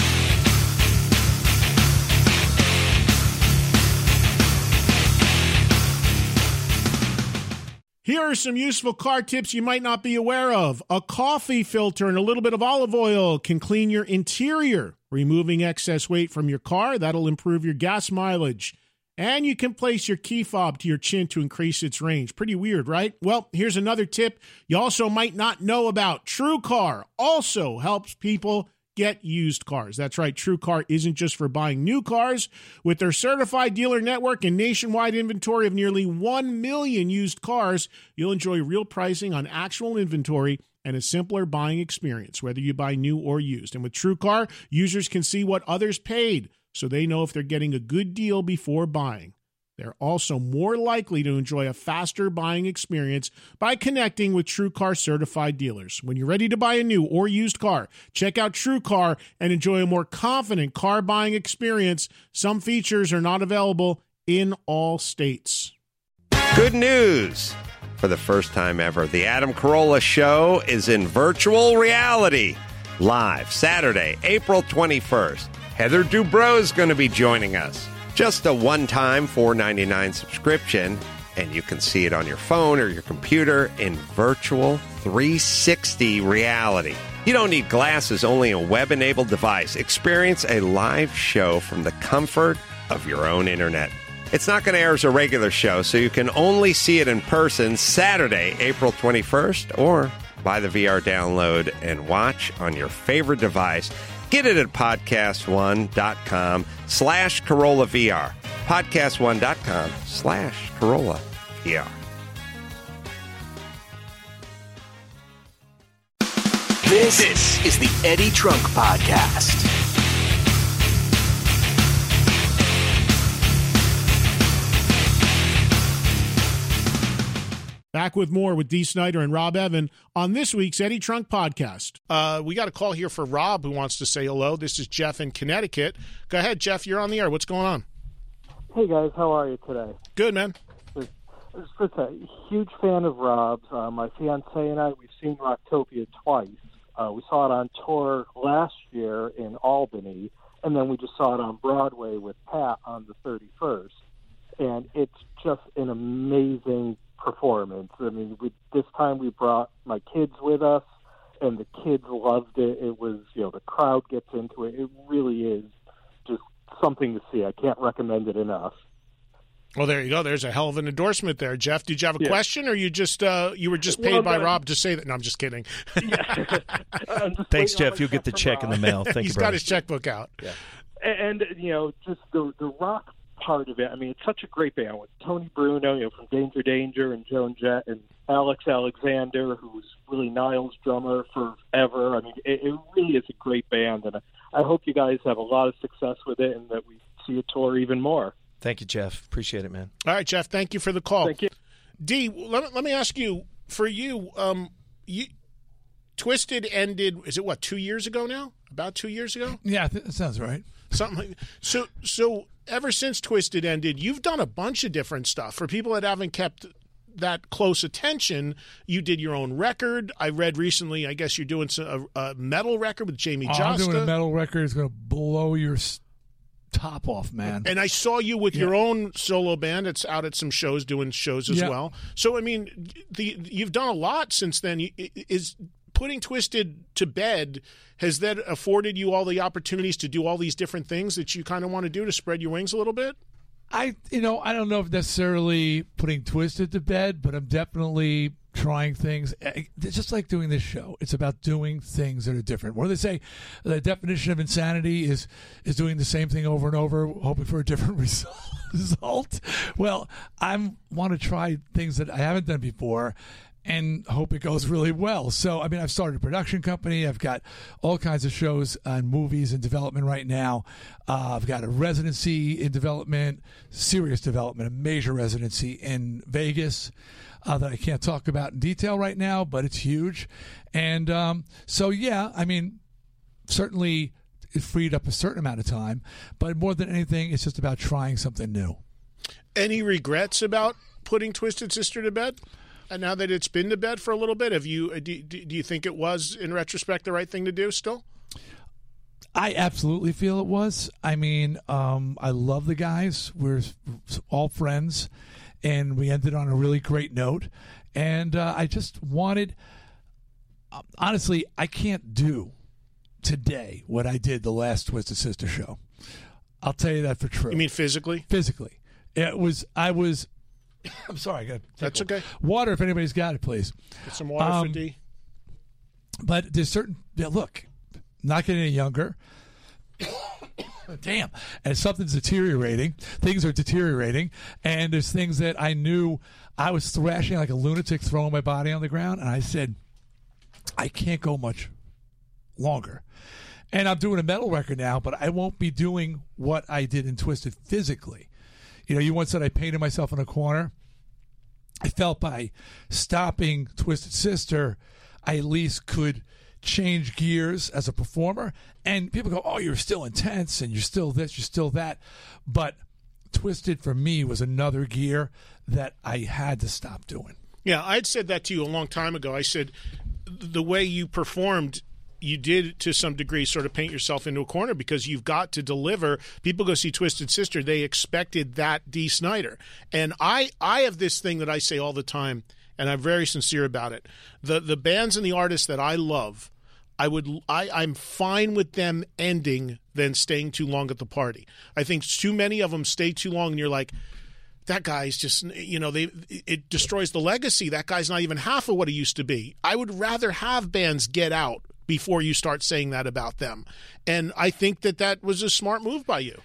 Here are some useful car tips you might not be aware of. A coffee filter and a little bit of olive oil can clean your interior, removing excess weight from your car. That'll improve your gas mileage. And you can place your key fob to your chin to increase its range. Pretty weird, right? Well, here's another tip you also might not know about. TrueCar also helps people get used cars. That's right. TrueCar isn't just for buying new cars. With their certified dealer network and nationwide inventory of nearly 1 million used cars, you'll enjoy real pricing on actual inventory and a simpler buying experience, whether you buy new or used. And with TrueCar, users can see what others paid, so they know if they're getting a good deal before buying. They're also more likely to enjoy a faster buying experience by connecting with TrueCar certified dealers. When you're ready to buy a new or used car, check out TrueCar and enjoy a more confident car buying experience. Some features are not available in all states. Good news! For the first time ever, the Adam Carolla Show is in virtual reality. Live Saturday, April 21st. Heather Dubrow is going to be joining us. Just a one-time $4.99 subscription, and you can see it on your phone or your computer in virtual 360 reality. You don't need glasses, only a web-enabled device. Experience a live show from the comfort of your own internet. It's not going to air as a regular show, so you can only see it in person Saturday, April 21st, or buy the VR download and watch on your favorite device. Get it at podcastone.com/CorollaVR. Podcastone.com/CorollaVR. This is the Eddie Trunk Podcast. Back with more with Dee Snider and Rob Evan on this week's Eddie Trunk Podcast. We got a call here for Rob who wants to say hello. This is Jeff in Connecticut. Go ahead, Jeff. You're on the air. What's going on? Hey, guys. How are you today? Good, man. Just a huge fan of Rob's. My fiancée and I, we've seen Rocktopia twice. We saw it on tour last year in Albany, and then we just saw it on Broadway with Pat on the 31st. And it's just an amazing performance. I mean, this time we brought my kids with us, and the kids loved it. It was, the crowd gets into it. It really is just something to see. I can't recommend it enough. Well, there you go. There's a hell of an endorsement there, Jeff. Did you have a question, or you were just paid by Rob to say that? No, I'm just kidding. Thanks, Jeff. You'll get the check in the mail. Thank you, He's got his checkbook out. Yeah. And just the rock part of it. I mean, it's such a great band with Tony Bruno, from Danger Danger, and Joan Jett, and Alex Alexander, who was really Niall's drummer forever. I mean, it really is a great band, and I hope you guys have a lot of success with it, and that we see you tour even more. Thank you, Jeff. Appreciate it, man. All right, Jeff. Thank you for the call. Thank you. Dee, let me ask you. For you, Twisted ended. Is it 2 years ago now? About 2 years ago? Yeah, that sounds right. Something. So ever since Twisted ended, you've done a bunch of different stuff. For people that haven't kept that close attention, you did your own record. I read recently, I guess you're doing a metal record with Jamie Josta. I'm doing a metal record. It's going to blow your top off, man. And I saw you with your own solo band. It's out at some shows, doing shows as well. So, I mean, you've done a lot since then. Is putting Twisted to bed, has that afforded you all the opportunities to do all these different things that you kind of want to do to spread your wings a little bit? I don't know if necessarily putting Twisted to bed, but I'm definitely trying things. It's just like doing this show. It's about doing things that are different. What do they say? The definition of insanity is doing the same thing over and over, hoping for a different result. Well, I want to try things that I haven't done before and hope it goes really well. So, I mean, I've started a production company. I've got all kinds of shows and movies in development right now. I've got a residency in development, serious development, a major residency in Vegas that I can't talk about in detail right now, but it's huge. And so, yeah, I mean, certainly it freed up a certain amount of time, but more than anything, it's just about trying something new. Any regrets about putting Twisted Sister to bed? And now that it's been to bed for a little bit, do you think it was, in retrospect, the right thing to do still? I absolutely feel it was. I mean, I love the guys. We're all friends, and we ended on a really great note. And I just wanted, honestly, I can't do today what I did the last Twisted Sister show. I'll tell you that for true. You mean physically? Physically. I'm sorry. I got That's okay. Water, if anybody's got it, please. Get some water for D. But there's certain... look, not getting any younger. Damn. And something's deteriorating. Things are deteriorating. And there's things that I knew I was thrashing like a lunatic, throwing my body on the ground. And I said, I can't go much longer. And I'm doing a metal record now, but I won't be doing what I did in Twisted physically. You once said I painted myself in a corner. I felt by stopping Twisted Sister, I at least could change gears as a performer. And people go, oh, you're still intense and you're still this, you're still that. But Twisted for me was another gear that I had to stop doing. Yeah, I'd said that to you a long time ago. I said the way you performed, you did to some degree sort of paint yourself into a corner because you've got to deliver. People go see Twisted Sister, they expected that Dee Snider. And I have this thing that I say all the time, and I'm very sincere about it. The bands and the artists that I love, I'm fine with them ending than staying too long at the party. I think too many of them stay too long and you're like, that guy's just, it destroys the legacy. That guy's not even half of what he used to be. I would rather have bands get out before you start saying that about them. And I think that was a smart move by you.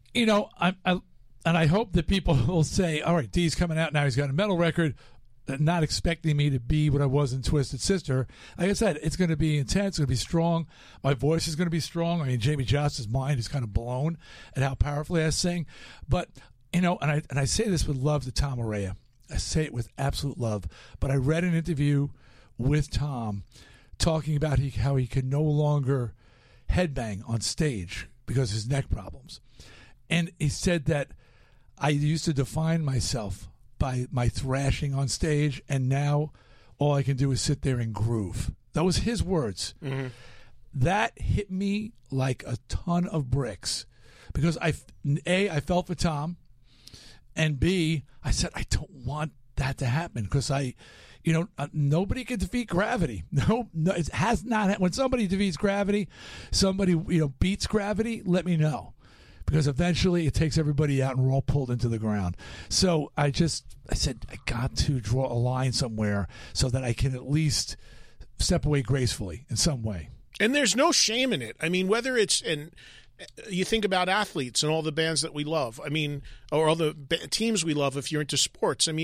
I hope that people will say, all right, Dee's coming out now. He's got a metal record, not expecting me to be what I was in Twisted Sister. Like I said, it's going to be intense. It's going to be strong. My voice is going to be strong. I mean, Jamie Johnson's mind is kind of blown at how powerfully I sing. But, and I say this with love to Tom Araya. I say it with absolute love. But I read an interview with Tom talking about how he could no longer headbang on stage because of his neck problems. And he said that I used to define myself by my thrashing on stage, and now all I can do is sit there and groove. That was his words. Mm-hmm. That hit me like a ton of bricks because I felt for Tom, and B, I said, I don't want that to happen because nobody can defeat gravity. No, it has not. When somebody defeats gravity, somebody beats gravity, let me know, because eventually it takes everybody out and we're all pulled into the ground. So I said I got to draw a line somewhere so that I can at least step away gracefully in some way. And there's no shame in it. I mean, whether it's you think about athletes and all the bands that we love. I mean, or all the teams we love. If you're into sports, I mean,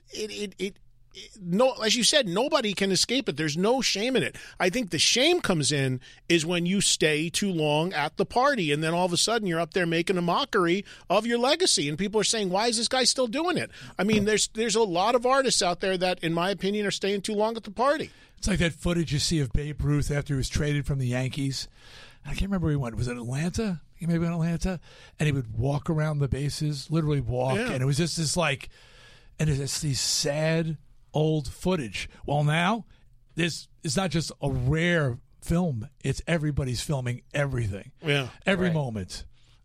no, as you said, nobody can escape it. There's no shame in it. I think the shame comes in is when you stay too long at the party, and then all of a sudden you're up there making a mockery of your legacy, and people are saying, "Why is this guy still doing it?" I mean, there's a lot of artists out there that, in my opinion, are staying too long at the party. It's like that footage you see of Babe Ruth after he was traded from the Yankees. I can't remember where he went. Was it Atlanta? He may have been Atlanta, and he would walk around the bases, literally walk, and it was just this and it's these sad old footage. Well, now it's not just a rare film; it's everybody's filming everything, every moment,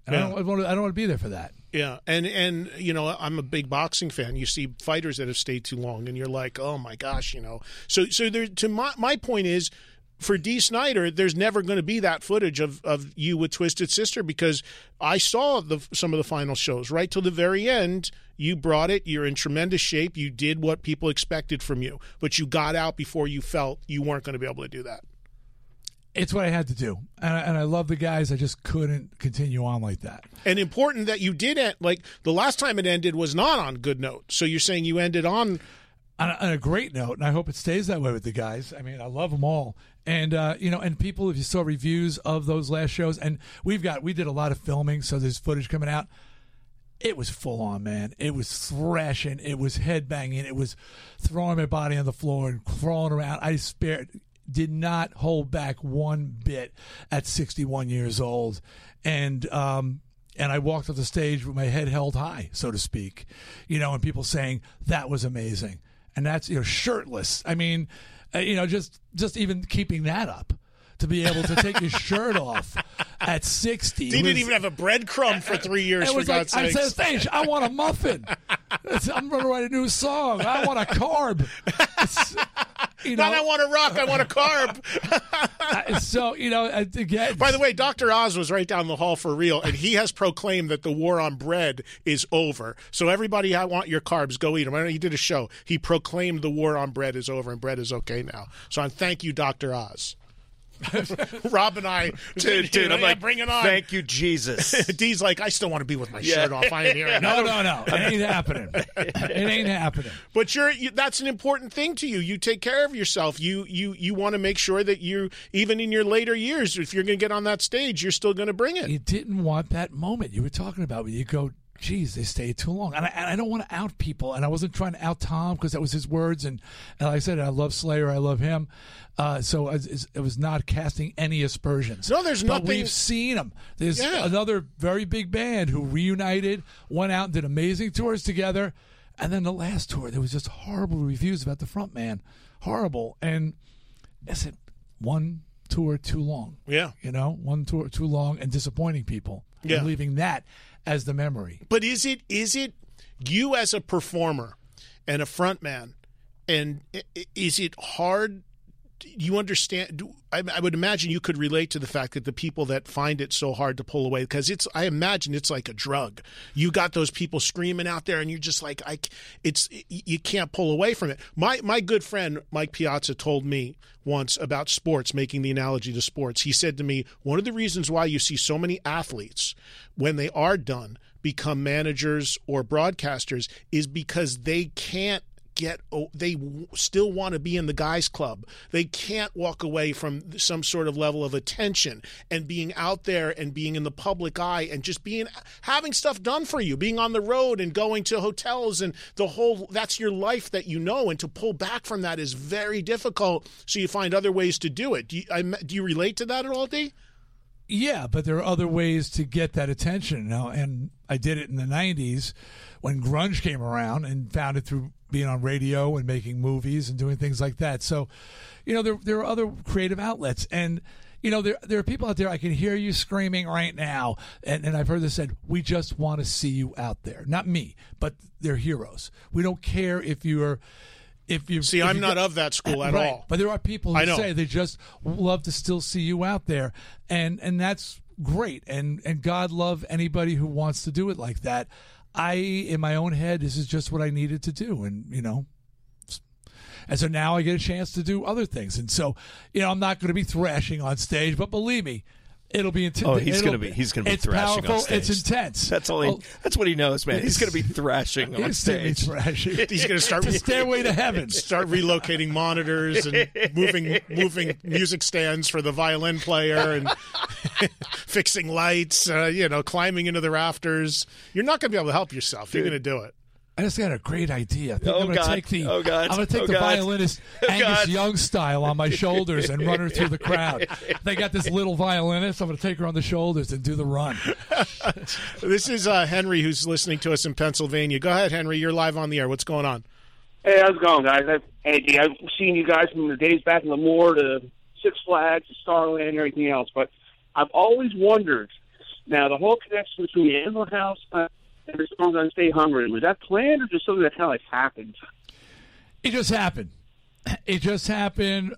And Yeah. I don't want to be there for that. Yeah, and you know, I'm a big boxing fan. You see fighters that have stayed too long, and you're like, oh my gosh, you know. So there. To my point is, for Dee Snider, there's never going to be that footage of you with Twisted Sister, because I saw some of the final shows right till the very end. You brought it. You're in tremendous shape. You did what people expected from you, but you got out before you felt you weren't going to be able to do that. It's what I had to do, and I love the guys. I just couldn't continue on like that. And important that you did end, like the last time it ended was not on good note. So you're saying you ended on a great note, and I hope it stays that way with the guys. I mean, I love them all, and you know, and people, if you saw reviews of those last shows, and we did a lot of filming, so there's footage coming out. It was full on, man. It was thrashing. It was headbanging. It was throwing my body on the floor and crawling around. Did not hold back one bit at 61 years old, and I walked off the stage with my head held high, so to speak, you know, and people saying that was amazing, and that's, you know, shirtless. I mean, you know, just even keeping that up, to be able to take his shirt off at 60. He didn't even have a breadcrumb for 3 years. It was for like, God's I sakes. said, thanks, I want a muffin. I'm going to write a new song. I want a carb. You know, Not I want a rock, I want a carb. So, you know, again. By the way, Dr. Oz was right down the hall for real, and he has proclaimed that the war on bread is over. So everybody, I want your carbs, go eat them. I know he did a show. He proclaimed the war on bread is over, and bread is okay now. So thank you, Dr. Oz. Rob and I, dude, I'm like, bring it on. Thank you, Jesus. Dee's like, I still want to be with my shirt off. I ain't here. No. It ain't happening. It ain't happening. But that's an important thing to you. You take care of yourself. You want to make sure that you, even in your later years, if you're going to get on that stage, you're still going to bring it. You didn't want that moment you were talking about where you go, geez, they stayed too long. And I don't want to out people. And I wasn't trying to out Tom because that was his words. And like I said, I love Slayer. I love him. So it was not casting any aspersions. No, there's nothing. But we've seen them. There's another very big band who reunited, went out and did amazing tours together. And then the last tour, there was just horrible reviews about the front man. Horrible. And I said, one tour too long. Yeah. You know, one tour too long and disappointing people. Yeah. And leaving that as the memory. But is it you as a performer and a front man, and is it hard? You understand? I would imagine you could relate to the fact that the people that find it so hard to pull away, because I imagine it's like a drug. You got those people screaming out there, and you're just like, you can't pull away from it. My good friend Mike Piazza told me once about sports, making the analogy to sports. He said to me, one of the reasons why you see so many athletes, when they are done, become managers or broadcasters is because they can't they still want to be in the guys club. They can't walk away from some sort of level of attention and being out there and being in the public eye and just having stuff done for you, being on the road and going to hotels and that's your life that you know, and to pull back from that is very difficult. So you find other ways to do it. Do you relate to that at all, Dee? Yeah, but there are other ways to get that attention now, and I did it in the 90s when grunge came around, and found it through being on radio and making movies and doing things like that. So, you know, there are other creative outlets, and you know, there are people out there. I can hear you screaming right now, and I've heard this said, we just want to see you out there. Not me, but they're heroes. We don't care if you're I'm not of that school at all. But there are people who say they just love to still see you out there, and that's great. And God love anybody who wants to do it like that. In my own head, this is just what I needed to do, and you know. And so now I get a chance to do other things. And so, you know, I'm not going to be thrashing on stage, but believe me, it'll be intense. Oh, he's going to be it's thrashing powerful, on stage. It's intense. That's what he knows, man. He's going to be thrashing on stage. He's going to start Stairway to Heaven. Start relocating monitors and moving music stands for the violin player and fixing lights, climbing into the rafters. You're not going to be able to help yourself. You're going to do it. I just got a great idea. I think I'm going to take the God. violinist Angus Young style on my shoulders and run her through the crowd. They got this little violinist. I'm going to take her on the shoulders and do the run. This is Henry, who's listening to us in Pennsylvania. Go ahead, Henry. You're live on the air. What's going on? Hey, how's it going, guys? I've seen you guys from the days back in Lemoore to Six Flags to Starland and everything else, but I've always wondered, Now, the whole connection between the Animal House and the songs on Stay Hungry, was that planned or just something that kind of like happened? It just happened. It just happened.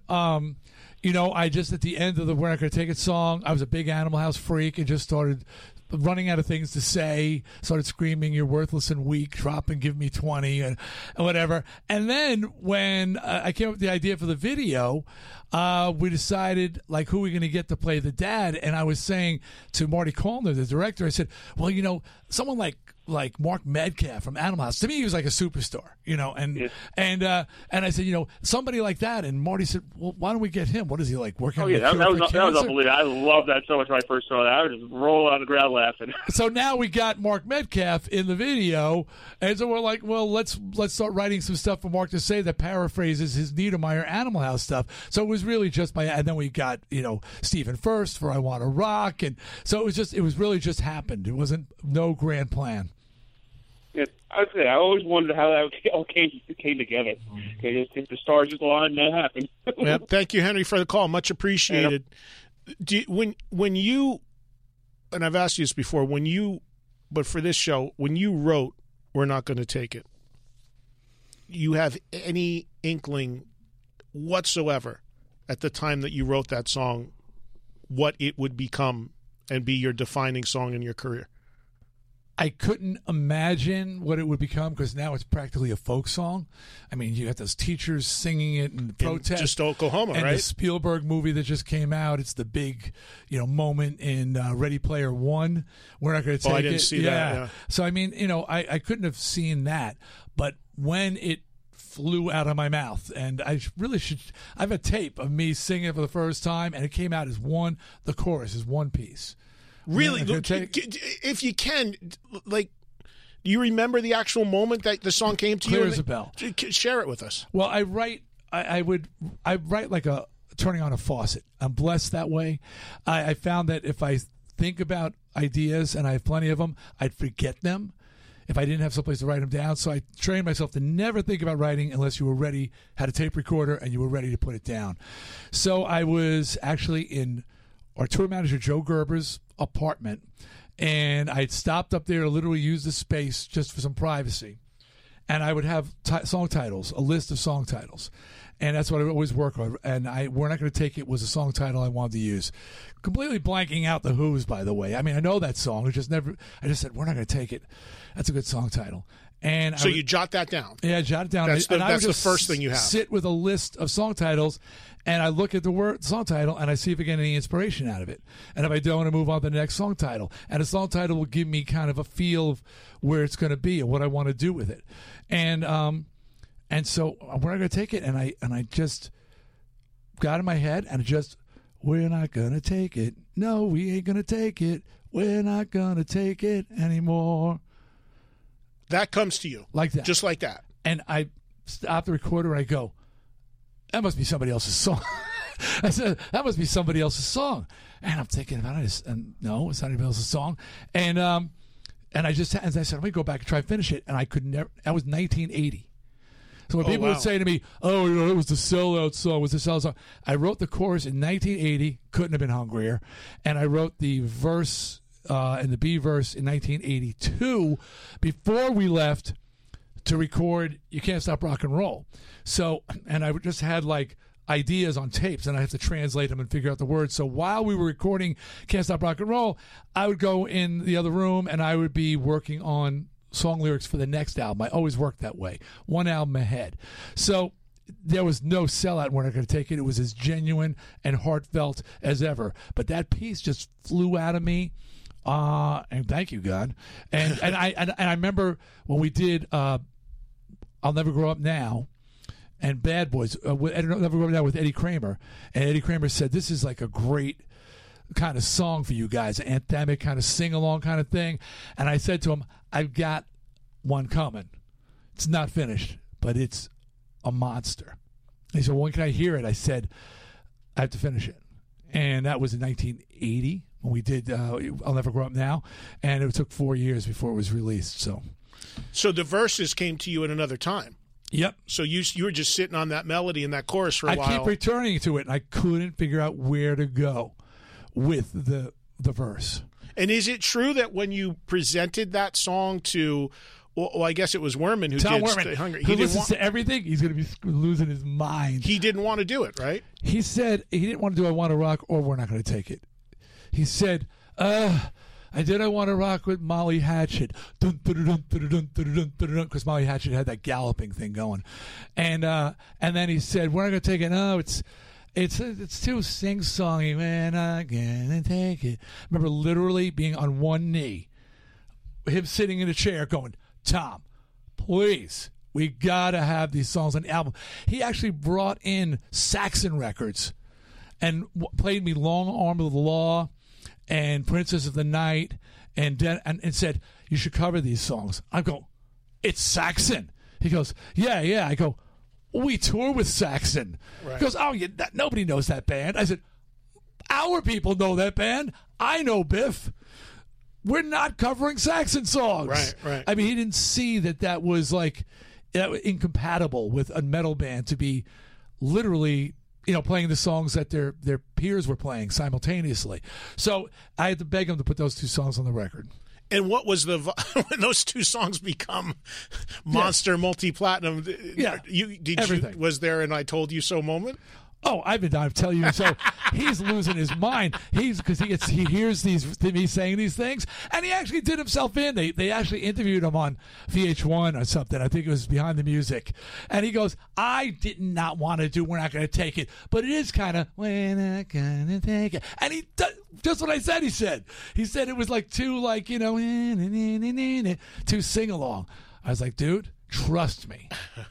I just at the end of the We're Not Gonna Take It song, I was a big Animal House freak and just started running out of things to say, started screaming, "You're worthless and weak, drop and give me 20," and whatever. And then when I came up with the idea for the video, we decided, like, who are we going to get to play the dad? And I was saying to Marty Callner, the director, I said, well, someone like Mark Metcalf from Animal House, to me he was like a superstar, and I said, somebody like that. And Marty said, well, why don't we get him? What is he like, working on that was unbelievable. I loved that so much when I first saw that. I was just rolling on the ground laughing. So now we got Mark Metcalf in the video, and so we're like, well, let's start writing some stuff for Mark to say that paraphrases his Niedermeyer Animal House stuff. So it was really just and then we got Stephen Furst for I Want to Rock, and so it was really just happened. It wasn't no grand plan. Yeah, I always wondered how that all came together. Okay, if the stars just aligned, and that happened. Yeah, thank you, Henry, for the call. Much appreciated. When you, and I've asked you this before, but for this show, when you wrote We're Not Going to Take It, you have any inkling whatsoever at the time that you wrote that song what it would become and be your defining song in your career? I couldn't imagine what it would become because now it's practically a folk song. I mean, you got those teachers singing it in protest. Just Oklahoma, and right? The Spielberg movie that just came out. It's the big, moment in Ready Player One. We're not going to take it. I didn't see that. Yeah. So, I mean, I couldn't have seen that. But when it flew out of my mouth, and I really should. I have a tape of me singing it for the first time, and it came out as the chorus is one piece. Really? If you can, do you remember the actual moment that the song came to you? Clear as a bell. Share it with us. Well, I write like a turning on a faucet. I'm blessed that way. I found that if I think about ideas, and I have plenty of them, I'd forget them if I didn't have someplace to write them down. So I trained myself to never think about writing unless you were ready, had a tape recorder, and you were ready to put it down. So I was actually in our tour manager Joe Gerber's apartment, and I'd stopped up there to literally use the space just for some privacy, and I would have song titles, a list of song titles, and that's what I always work on. And We're Not Going to Take It was a song title I wanted to use, completely blanking out the Who's, by the way. I mean, I know that song, I just said We're Not Going to Take It. That's a good song title. And so you jot that down. Yeah, jot it down. That's the first thing you have. Sit with a list of song titles, and I look at the song title, and I see if I get any inspiration out of it. And if I don't, I move on to the next song title. And the song title will give me kind of a feel of where it's going to be and what I want to do with it. And so We're Not Going to Take It, and I just got in my head, and we're not going to take it. No, we ain't going to take it. We're not going to take it anymore. That comes to you. Like that. Just like that. And I stop the recorder and I go, that must be somebody else's song. I said, that must be somebody else's song. And I'm thinking about it. And no, it's not anybody else's song. And I said, let me go back and try and finish it. And I could never. That was 1980. So when people would say to me, oh, it was the sellout song, I wrote the chorus in 1980, couldn't have been hungrier. And I wrote the verse and the B verse in 1982 before we left to record You Can't Stop Rock and Roll. So, and I just had like ideas on tapes, and I have to translate them and figure out the words. So while we were recording Can't Stop Rock and Roll, I would go in the other room and I would be working on song lyrics for the next album. I always worked that way, one album ahead. So there was no sellout. We're Not Going to Take It. It was as genuine and heartfelt as ever. But that piece just flew out of me. And thank you, God. And I remember when we did I'll Never Grow Up Now and Bad Boys, I'll Never Grow Up Now with Eddie Kramer. And Eddie Kramer said, this is like a great kind of song for you guys, an anthemic kind of sing-along kind of thing. And I said to him, I've got one coming. It's not finished, but it's a monster. And he said, well, when can I hear it? I said, I have to finish it. And that was in 1980 when we did I'll Never Grow Up Now. And it took 4 years before it was released. So the verses came to you at another time. Yep. So you were just sitting on that melody and that chorus for a while. I keep returning to it, and I couldn't figure out where to go with the verse. And is it true that when you presented that song to, well, I guess it was Werman who Tom did Werman, Stay Hungry. He listens to everything. He's going to be losing his mind. He didn't want to do it, right? He said he didn't want to do I Want to Rock or We're Not Going to Take It. He said, I Want to Rock with Molly Hatchet. Because Molly Hatchet had that galloping thing going. And then he said, we're not going to take it. No, it's too sing-songy, man. I'm going to take it. I remember literally being on one knee, him sitting in a chair going, Tom, please, we got to have these songs on the album. He actually brought in Saxon Records and played me Long Arm of the Law and Princess of the Night and said, you should cover these songs. I go, it's Saxon. He goes, yeah. I go, we tour with Saxon. Right. He goes, nobody knows that band. I said, our people know that band. I know Biff. We're not covering Saxon songs. Right. I mean, he didn't see that was like incompatible with a metal band to be literally, playing the songs that their peers were playing simultaneously. So I had to beg him to put those two songs on the record. And what was when those two songs become monster multi-platinum? Yeah, everything. Was there an I Told You So moment? Oh, I've been dying to tell you. So he's losing his mind. Because he hears me saying these things, and he actually did himself in. They actually interviewed him on VH1 or something. I think it was Behind the Music, and he goes, "I did not want to do. We're not going to take it, but it is kind of we're not going to take it." And he just what I said. He said it was like two two sing along. I was like, dude, trust me.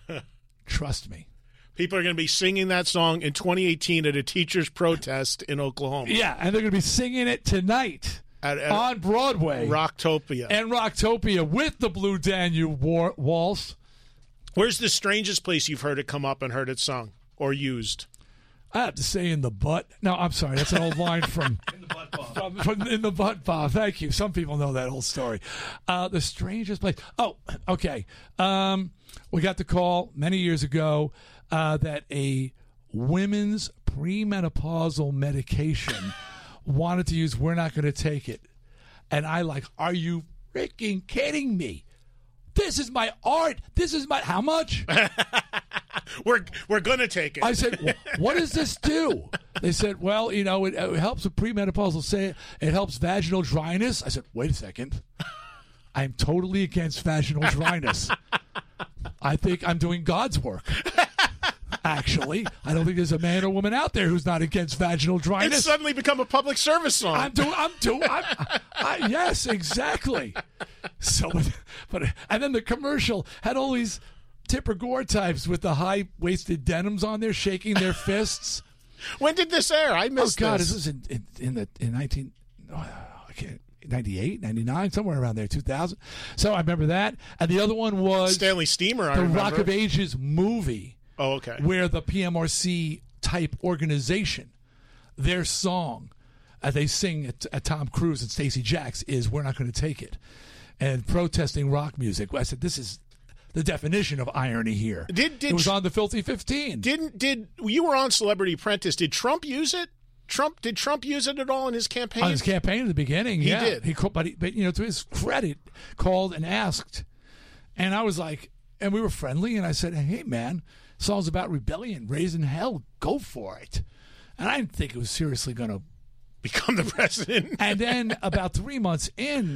People are going to be singing that song in 2018 at a teacher's protest in Oklahoma. Yeah, and they're going to be singing it tonight on Broadway. Rocktopia. And Rocktopia with the Blue Danube Waltz. Where's the strangest place you've heard it come up and heard it sung or used? I have to say in the butt. No, I'm sorry. That's an old line from In the Butt Bob. From In the Butt Bob. Thank you. Some people know that old story. The strangest place. Oh, okay. We got the call many years ago that a women's premenopausal medication wanted to use We're Not Going to Take It. And are you freaking kidding me? This is my art. This is my, how much? We're going to take it. I said, what does this do? They said, well, it helps with premenopausal, it helps vaginal dryness. I said, wait a second. I am totally against vaginal dryness. I think I'm doing God's work. Actually, I don't think there's a man or woman out there who's not against vaginal dryness. It's suddenly become a public service song. Yes, exactly. So, and then the commercial had all these Tipper Gore types with the high-waisted denims on there, shaking their fists. When did this air? I missed this. Oh God, this was in 98, 99, somewhere around there, 2000. So I remember that. And the other one was Stanley Steamer. The Rock of Ages movie. Oh, okay. Where the PMRC type organization, their song, they sing at Tom Cruise and Stacey Jacks is "We're Not Going to Take It," and protesting rock music. I said, this is the definition of irony here. It was on the Filthy 15. Did you were on Celebrity Apprentice? Did Trump use it? Did Trump use it at all in his campaign? On his campaign at the beginning, he yeah. did. But to his credit, called and asked, and I was like, and we were friendly, and I said, hey man, song's about rebellion, raising hell, go for it. And I didn't think it was seriously going to become the president. And then about 3 months in,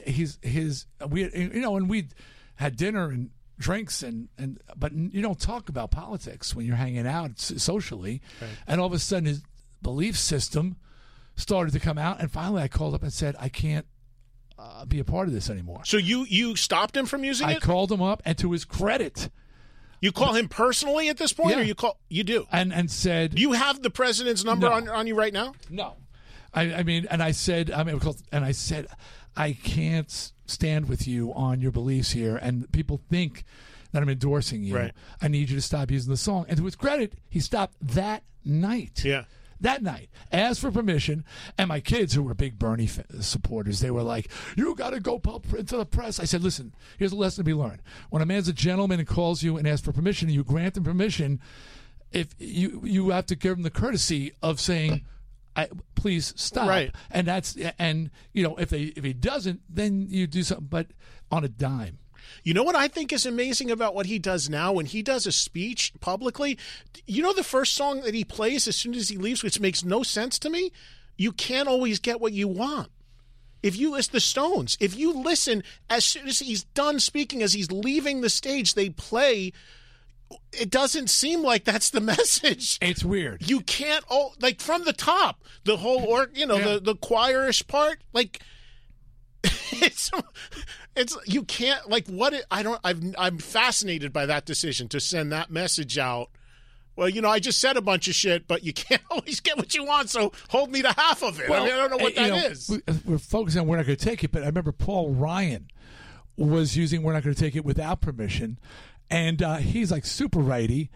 we had dinner and drinks but you don't talk about politics when you're hanging out socially, right. And all of a sudden his belief system started to come out, and finally I called up and said, I can't be a part of this anymore. So you stopped him from using it? I called him up, and to his credit, you call him personally at this point, yeah. Or you do, and said, do you have the president's number on you right now? No, I said, I can't stand with you on your beliefs here, and people think that I'm endorsing you. Right. I need you to stop using the song. And to his credit, he stopped that night. Yeah. That night, asked for permission, and my kids, who were big Bernie supporters, they were like, you got to go into the press. I said, listen, here's a lesson to be learned. When a man's a gentleman and calls you and asks for permission, and you grant him permission, if you have to give him the courtesy of saying, please stop. Right. And if he doesn't, then you do something, but on a dime. You know what I think is amazing about what he does now? When he does a speech publicly, the first song that he plays as soon as he leaves, which makes no sense to me, you can't always get what you want. It's the Stones. If you listen, as soon as he's done speaking, as he's leaving the stage, they play. It doesn't seem like that's the message. It's weird. You can't, from the top, the whole, the choirish part, it's you can't I'm fascinated by that decision to send that message out. Well, I just said a bunch of shit, but you can't always get what you want, so hold me to half of it. Well, I don't know what that is. We're focusing on We're Not Going to Take It, but I remember Paul Ryan was using We're Not Going to Take It without permission, and he's like super righty,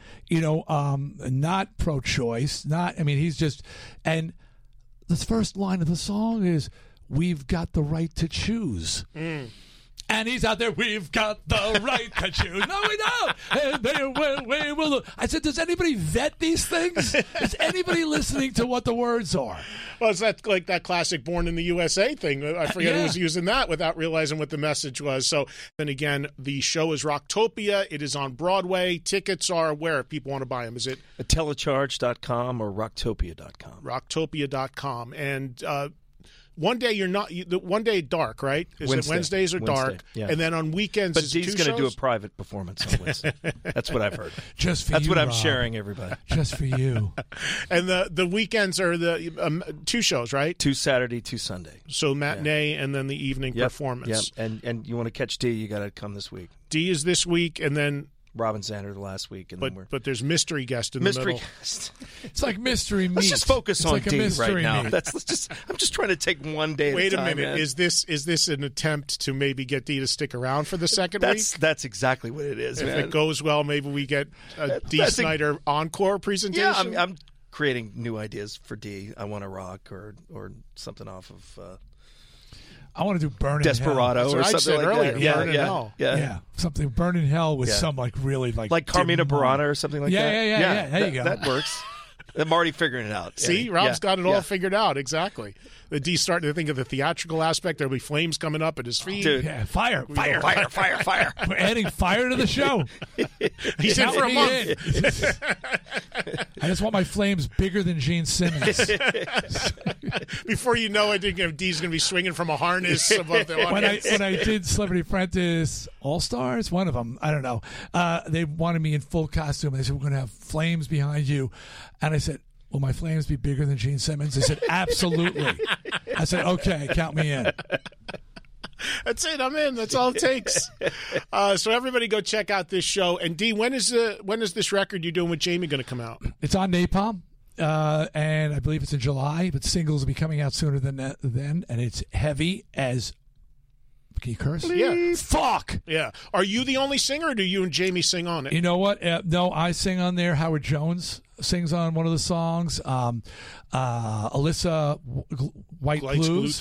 not pro-choice, he's just, and the first line of the song is, "We've got the right to choose." And he's out there, "We've got the right to choose." No, we don't. And we will. I said, does anybody vet these things? Is anybody listening to what the words are? Well, it's that classic Born in the USA thing. I forget who was using that without realizing what the message was. So then again, the show is Rocktopia. It is on Broadway. Tickets are where if people want to buy them. Is it at telecharge.com or rocktopia.com? Rocktopia.com. And one day one day dark, right? Wednesdays are dark, and then on weekends. But Dee's going to do a private performance on Wednesday. That's what I've heard. Just for That's you, what I'm Rob. sharing, everybody. Just for you. And the weekends are the 2 shows, right? 2 Saturday, 2 Sunday. So matinee and then the evening performance. Yep. And you want to catch Dee, you got to come this week. Dee is this week, and then Robin Zander the last week, and but there's mystery guest in the middle. Guest. It's like mystery meat. Let's just focus on Dee right now. Meat. I'm just trying to take one day. Wait at a time, minute. man. Is this an attempt to maybe get Dee to stick around for the second week? That's exactly what it is. If man. it goes well, maybe we get a Dee Snider encore presentation. Yeah, I'm creating new ideas for Dee. I want to rock or something off of. I want to do Burn in Desperado Hell. or something like earlier. that. Burn in Hell. Yeah, something Burn in Hell with some really like Carmina Burana or something like that. Yeah. There you go. That works. I'm already figuring it out. See, Rob's got it all figured out. Exactly. The D's starting to think of the theatrical aspect. There'll be flames coming up at his feet. Dude. Yeah, fire. Fire. We're adding fire to the show. He's in for a month. I just want my flames bigger than Gene Simmons. Before you know it, D's going to be swinging from a harness above the audience. When I did Celebrity Apprentice All-Stars, one of them, I don't know, they wanted me in full costume. They said, we're going to have flames behind you. And I said, will my flames be bigger than Gene Simmons? They said, absolutely. I said, okay, count me in. That's it. I'm in. That's all it takes. So everybody go check out this show. And Dee, when is this record you're doing with Jamie going to come out? It's on Napalm. And I believe it's in July, but singles will be coming out sooner than then. And it's heavy as... Can you curse? Yeah. Fuck! Yeah. Are you the only singer, or do you and Jamie sing on it? You know what? No, I sing on there. Howard Jones sings on one of the songs. Alyssa White Blues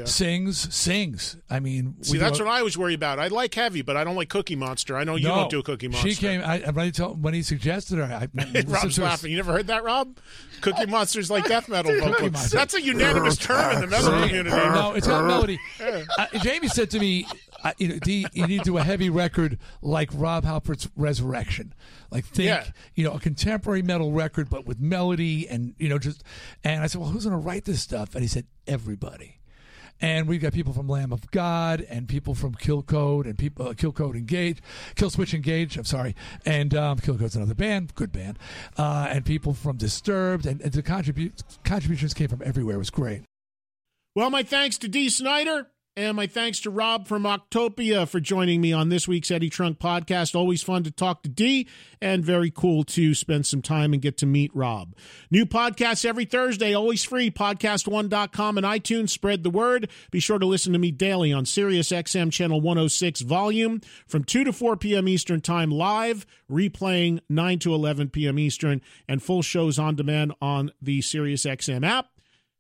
sings. I mean, see, that's what I was worried about. I like heavy, but I don't like Cookie Monster. I know you don't do Cookie Monster. She came. I'm ready to tell when he suggested her. Rob's laughing. You never heard that, Rob? Cookie Monster's like death metal vocals. That's a unanimous term in the metal community. No, it's got melody. Jamie said to me, Dee, you need to do a heavy record like Rob Halpert's Resurrection. Like think, a contemporary metal record, but with melody and And I said, well, who's going to write this stuff? And he said, everybody. And we've got people from Lamb of God and people from Kill Code and people Kill Switch Engage. I'm sorry, and Kill Code's another band, good band, and people from Disturbed, and the contributions came from everywhere. It was great. Well, my thanks to Dee Snider. And my thanks to Rob from Rocktopia for joining me on this week's Eddie Trunk podcast. Always fun to talk to Dee and very cool to spend some time and get to meet Rob. New podcasts every Thursday, always free, podcast1.com and iTunes. Spread the word. Be sure to listen to me daily on Sirius XM Channel 106 Volume from 2 to 4 p.m. Eastern Time live, replaying 9 to 11 p.m. Eastern, and full shows on demand on the Sirius XM app.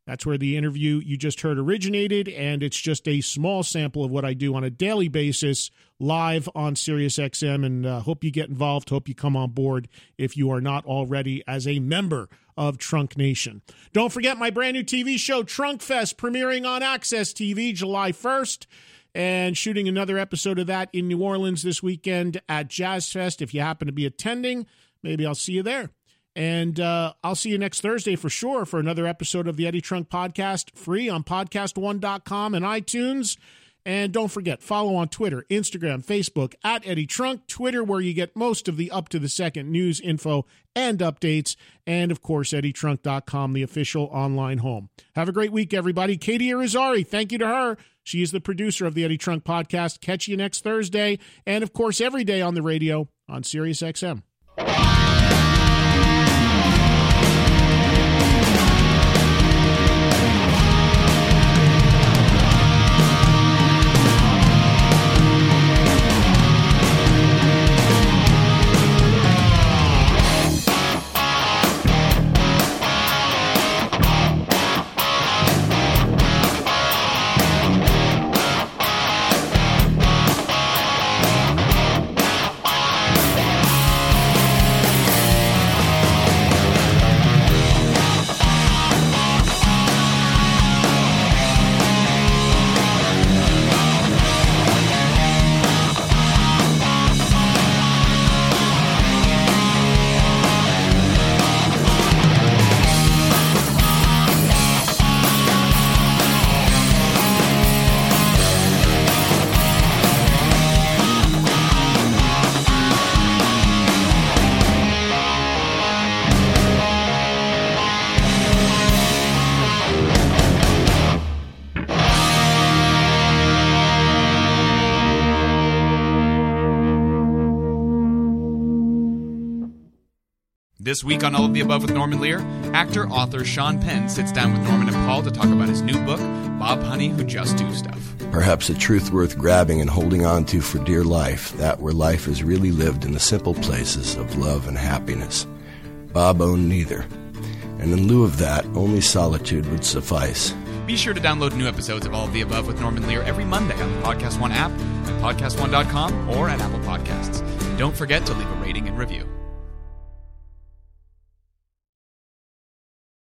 That's where the interview you just heard originated, and it's just a small sample of what I do on a daily basis live on SiriusXM, and hope you get involved, hope you come on board if you are not already as a member of Trunk Nation. Don't forget my brand new TV show, Trunk Fest, premiering on Access TV July 1st, and shooting another episode of that in New Orleans this weekend at Jazz Fest. If you happen to be attending, maybe I'll see you there. And I'll see you next Thursday for sure for another episode of the Eddie Trunk Podcast, free on podcast1.com and iTunes. And don't forget, follow on Twitter, Instagram, Facebook, at Eddie Trunk, Twitter, where you get most of the up-to-the-second news, info, and updates. And, of course, EddieTrunk.com, the official online home. Have a great week, everybody. Katie Irizarry, thank you to her. She is the producer of the Eddie Trunk Podcast. Catch you next Thursday. And, of course, every day on the radio on SiriusXM. This week on All of the Above with Norman Lear, actor-author Sean Penn sits down with Norman and Paul to talk about his new book, Bob Honey Who Just Do Stuff. Perhaps a truth worth grabbing and holding on to for dear life, that where life is really lived in the simple places of love and happiness. Bob owned neither. And in lieu of that, only solitude would suffice. Be sure to download new episodes of All of the Above with Norman Lear every Monday on the Podcast One app, at podcast1.com, or at Apple Podcasts. And don't forget to leave a rating and review.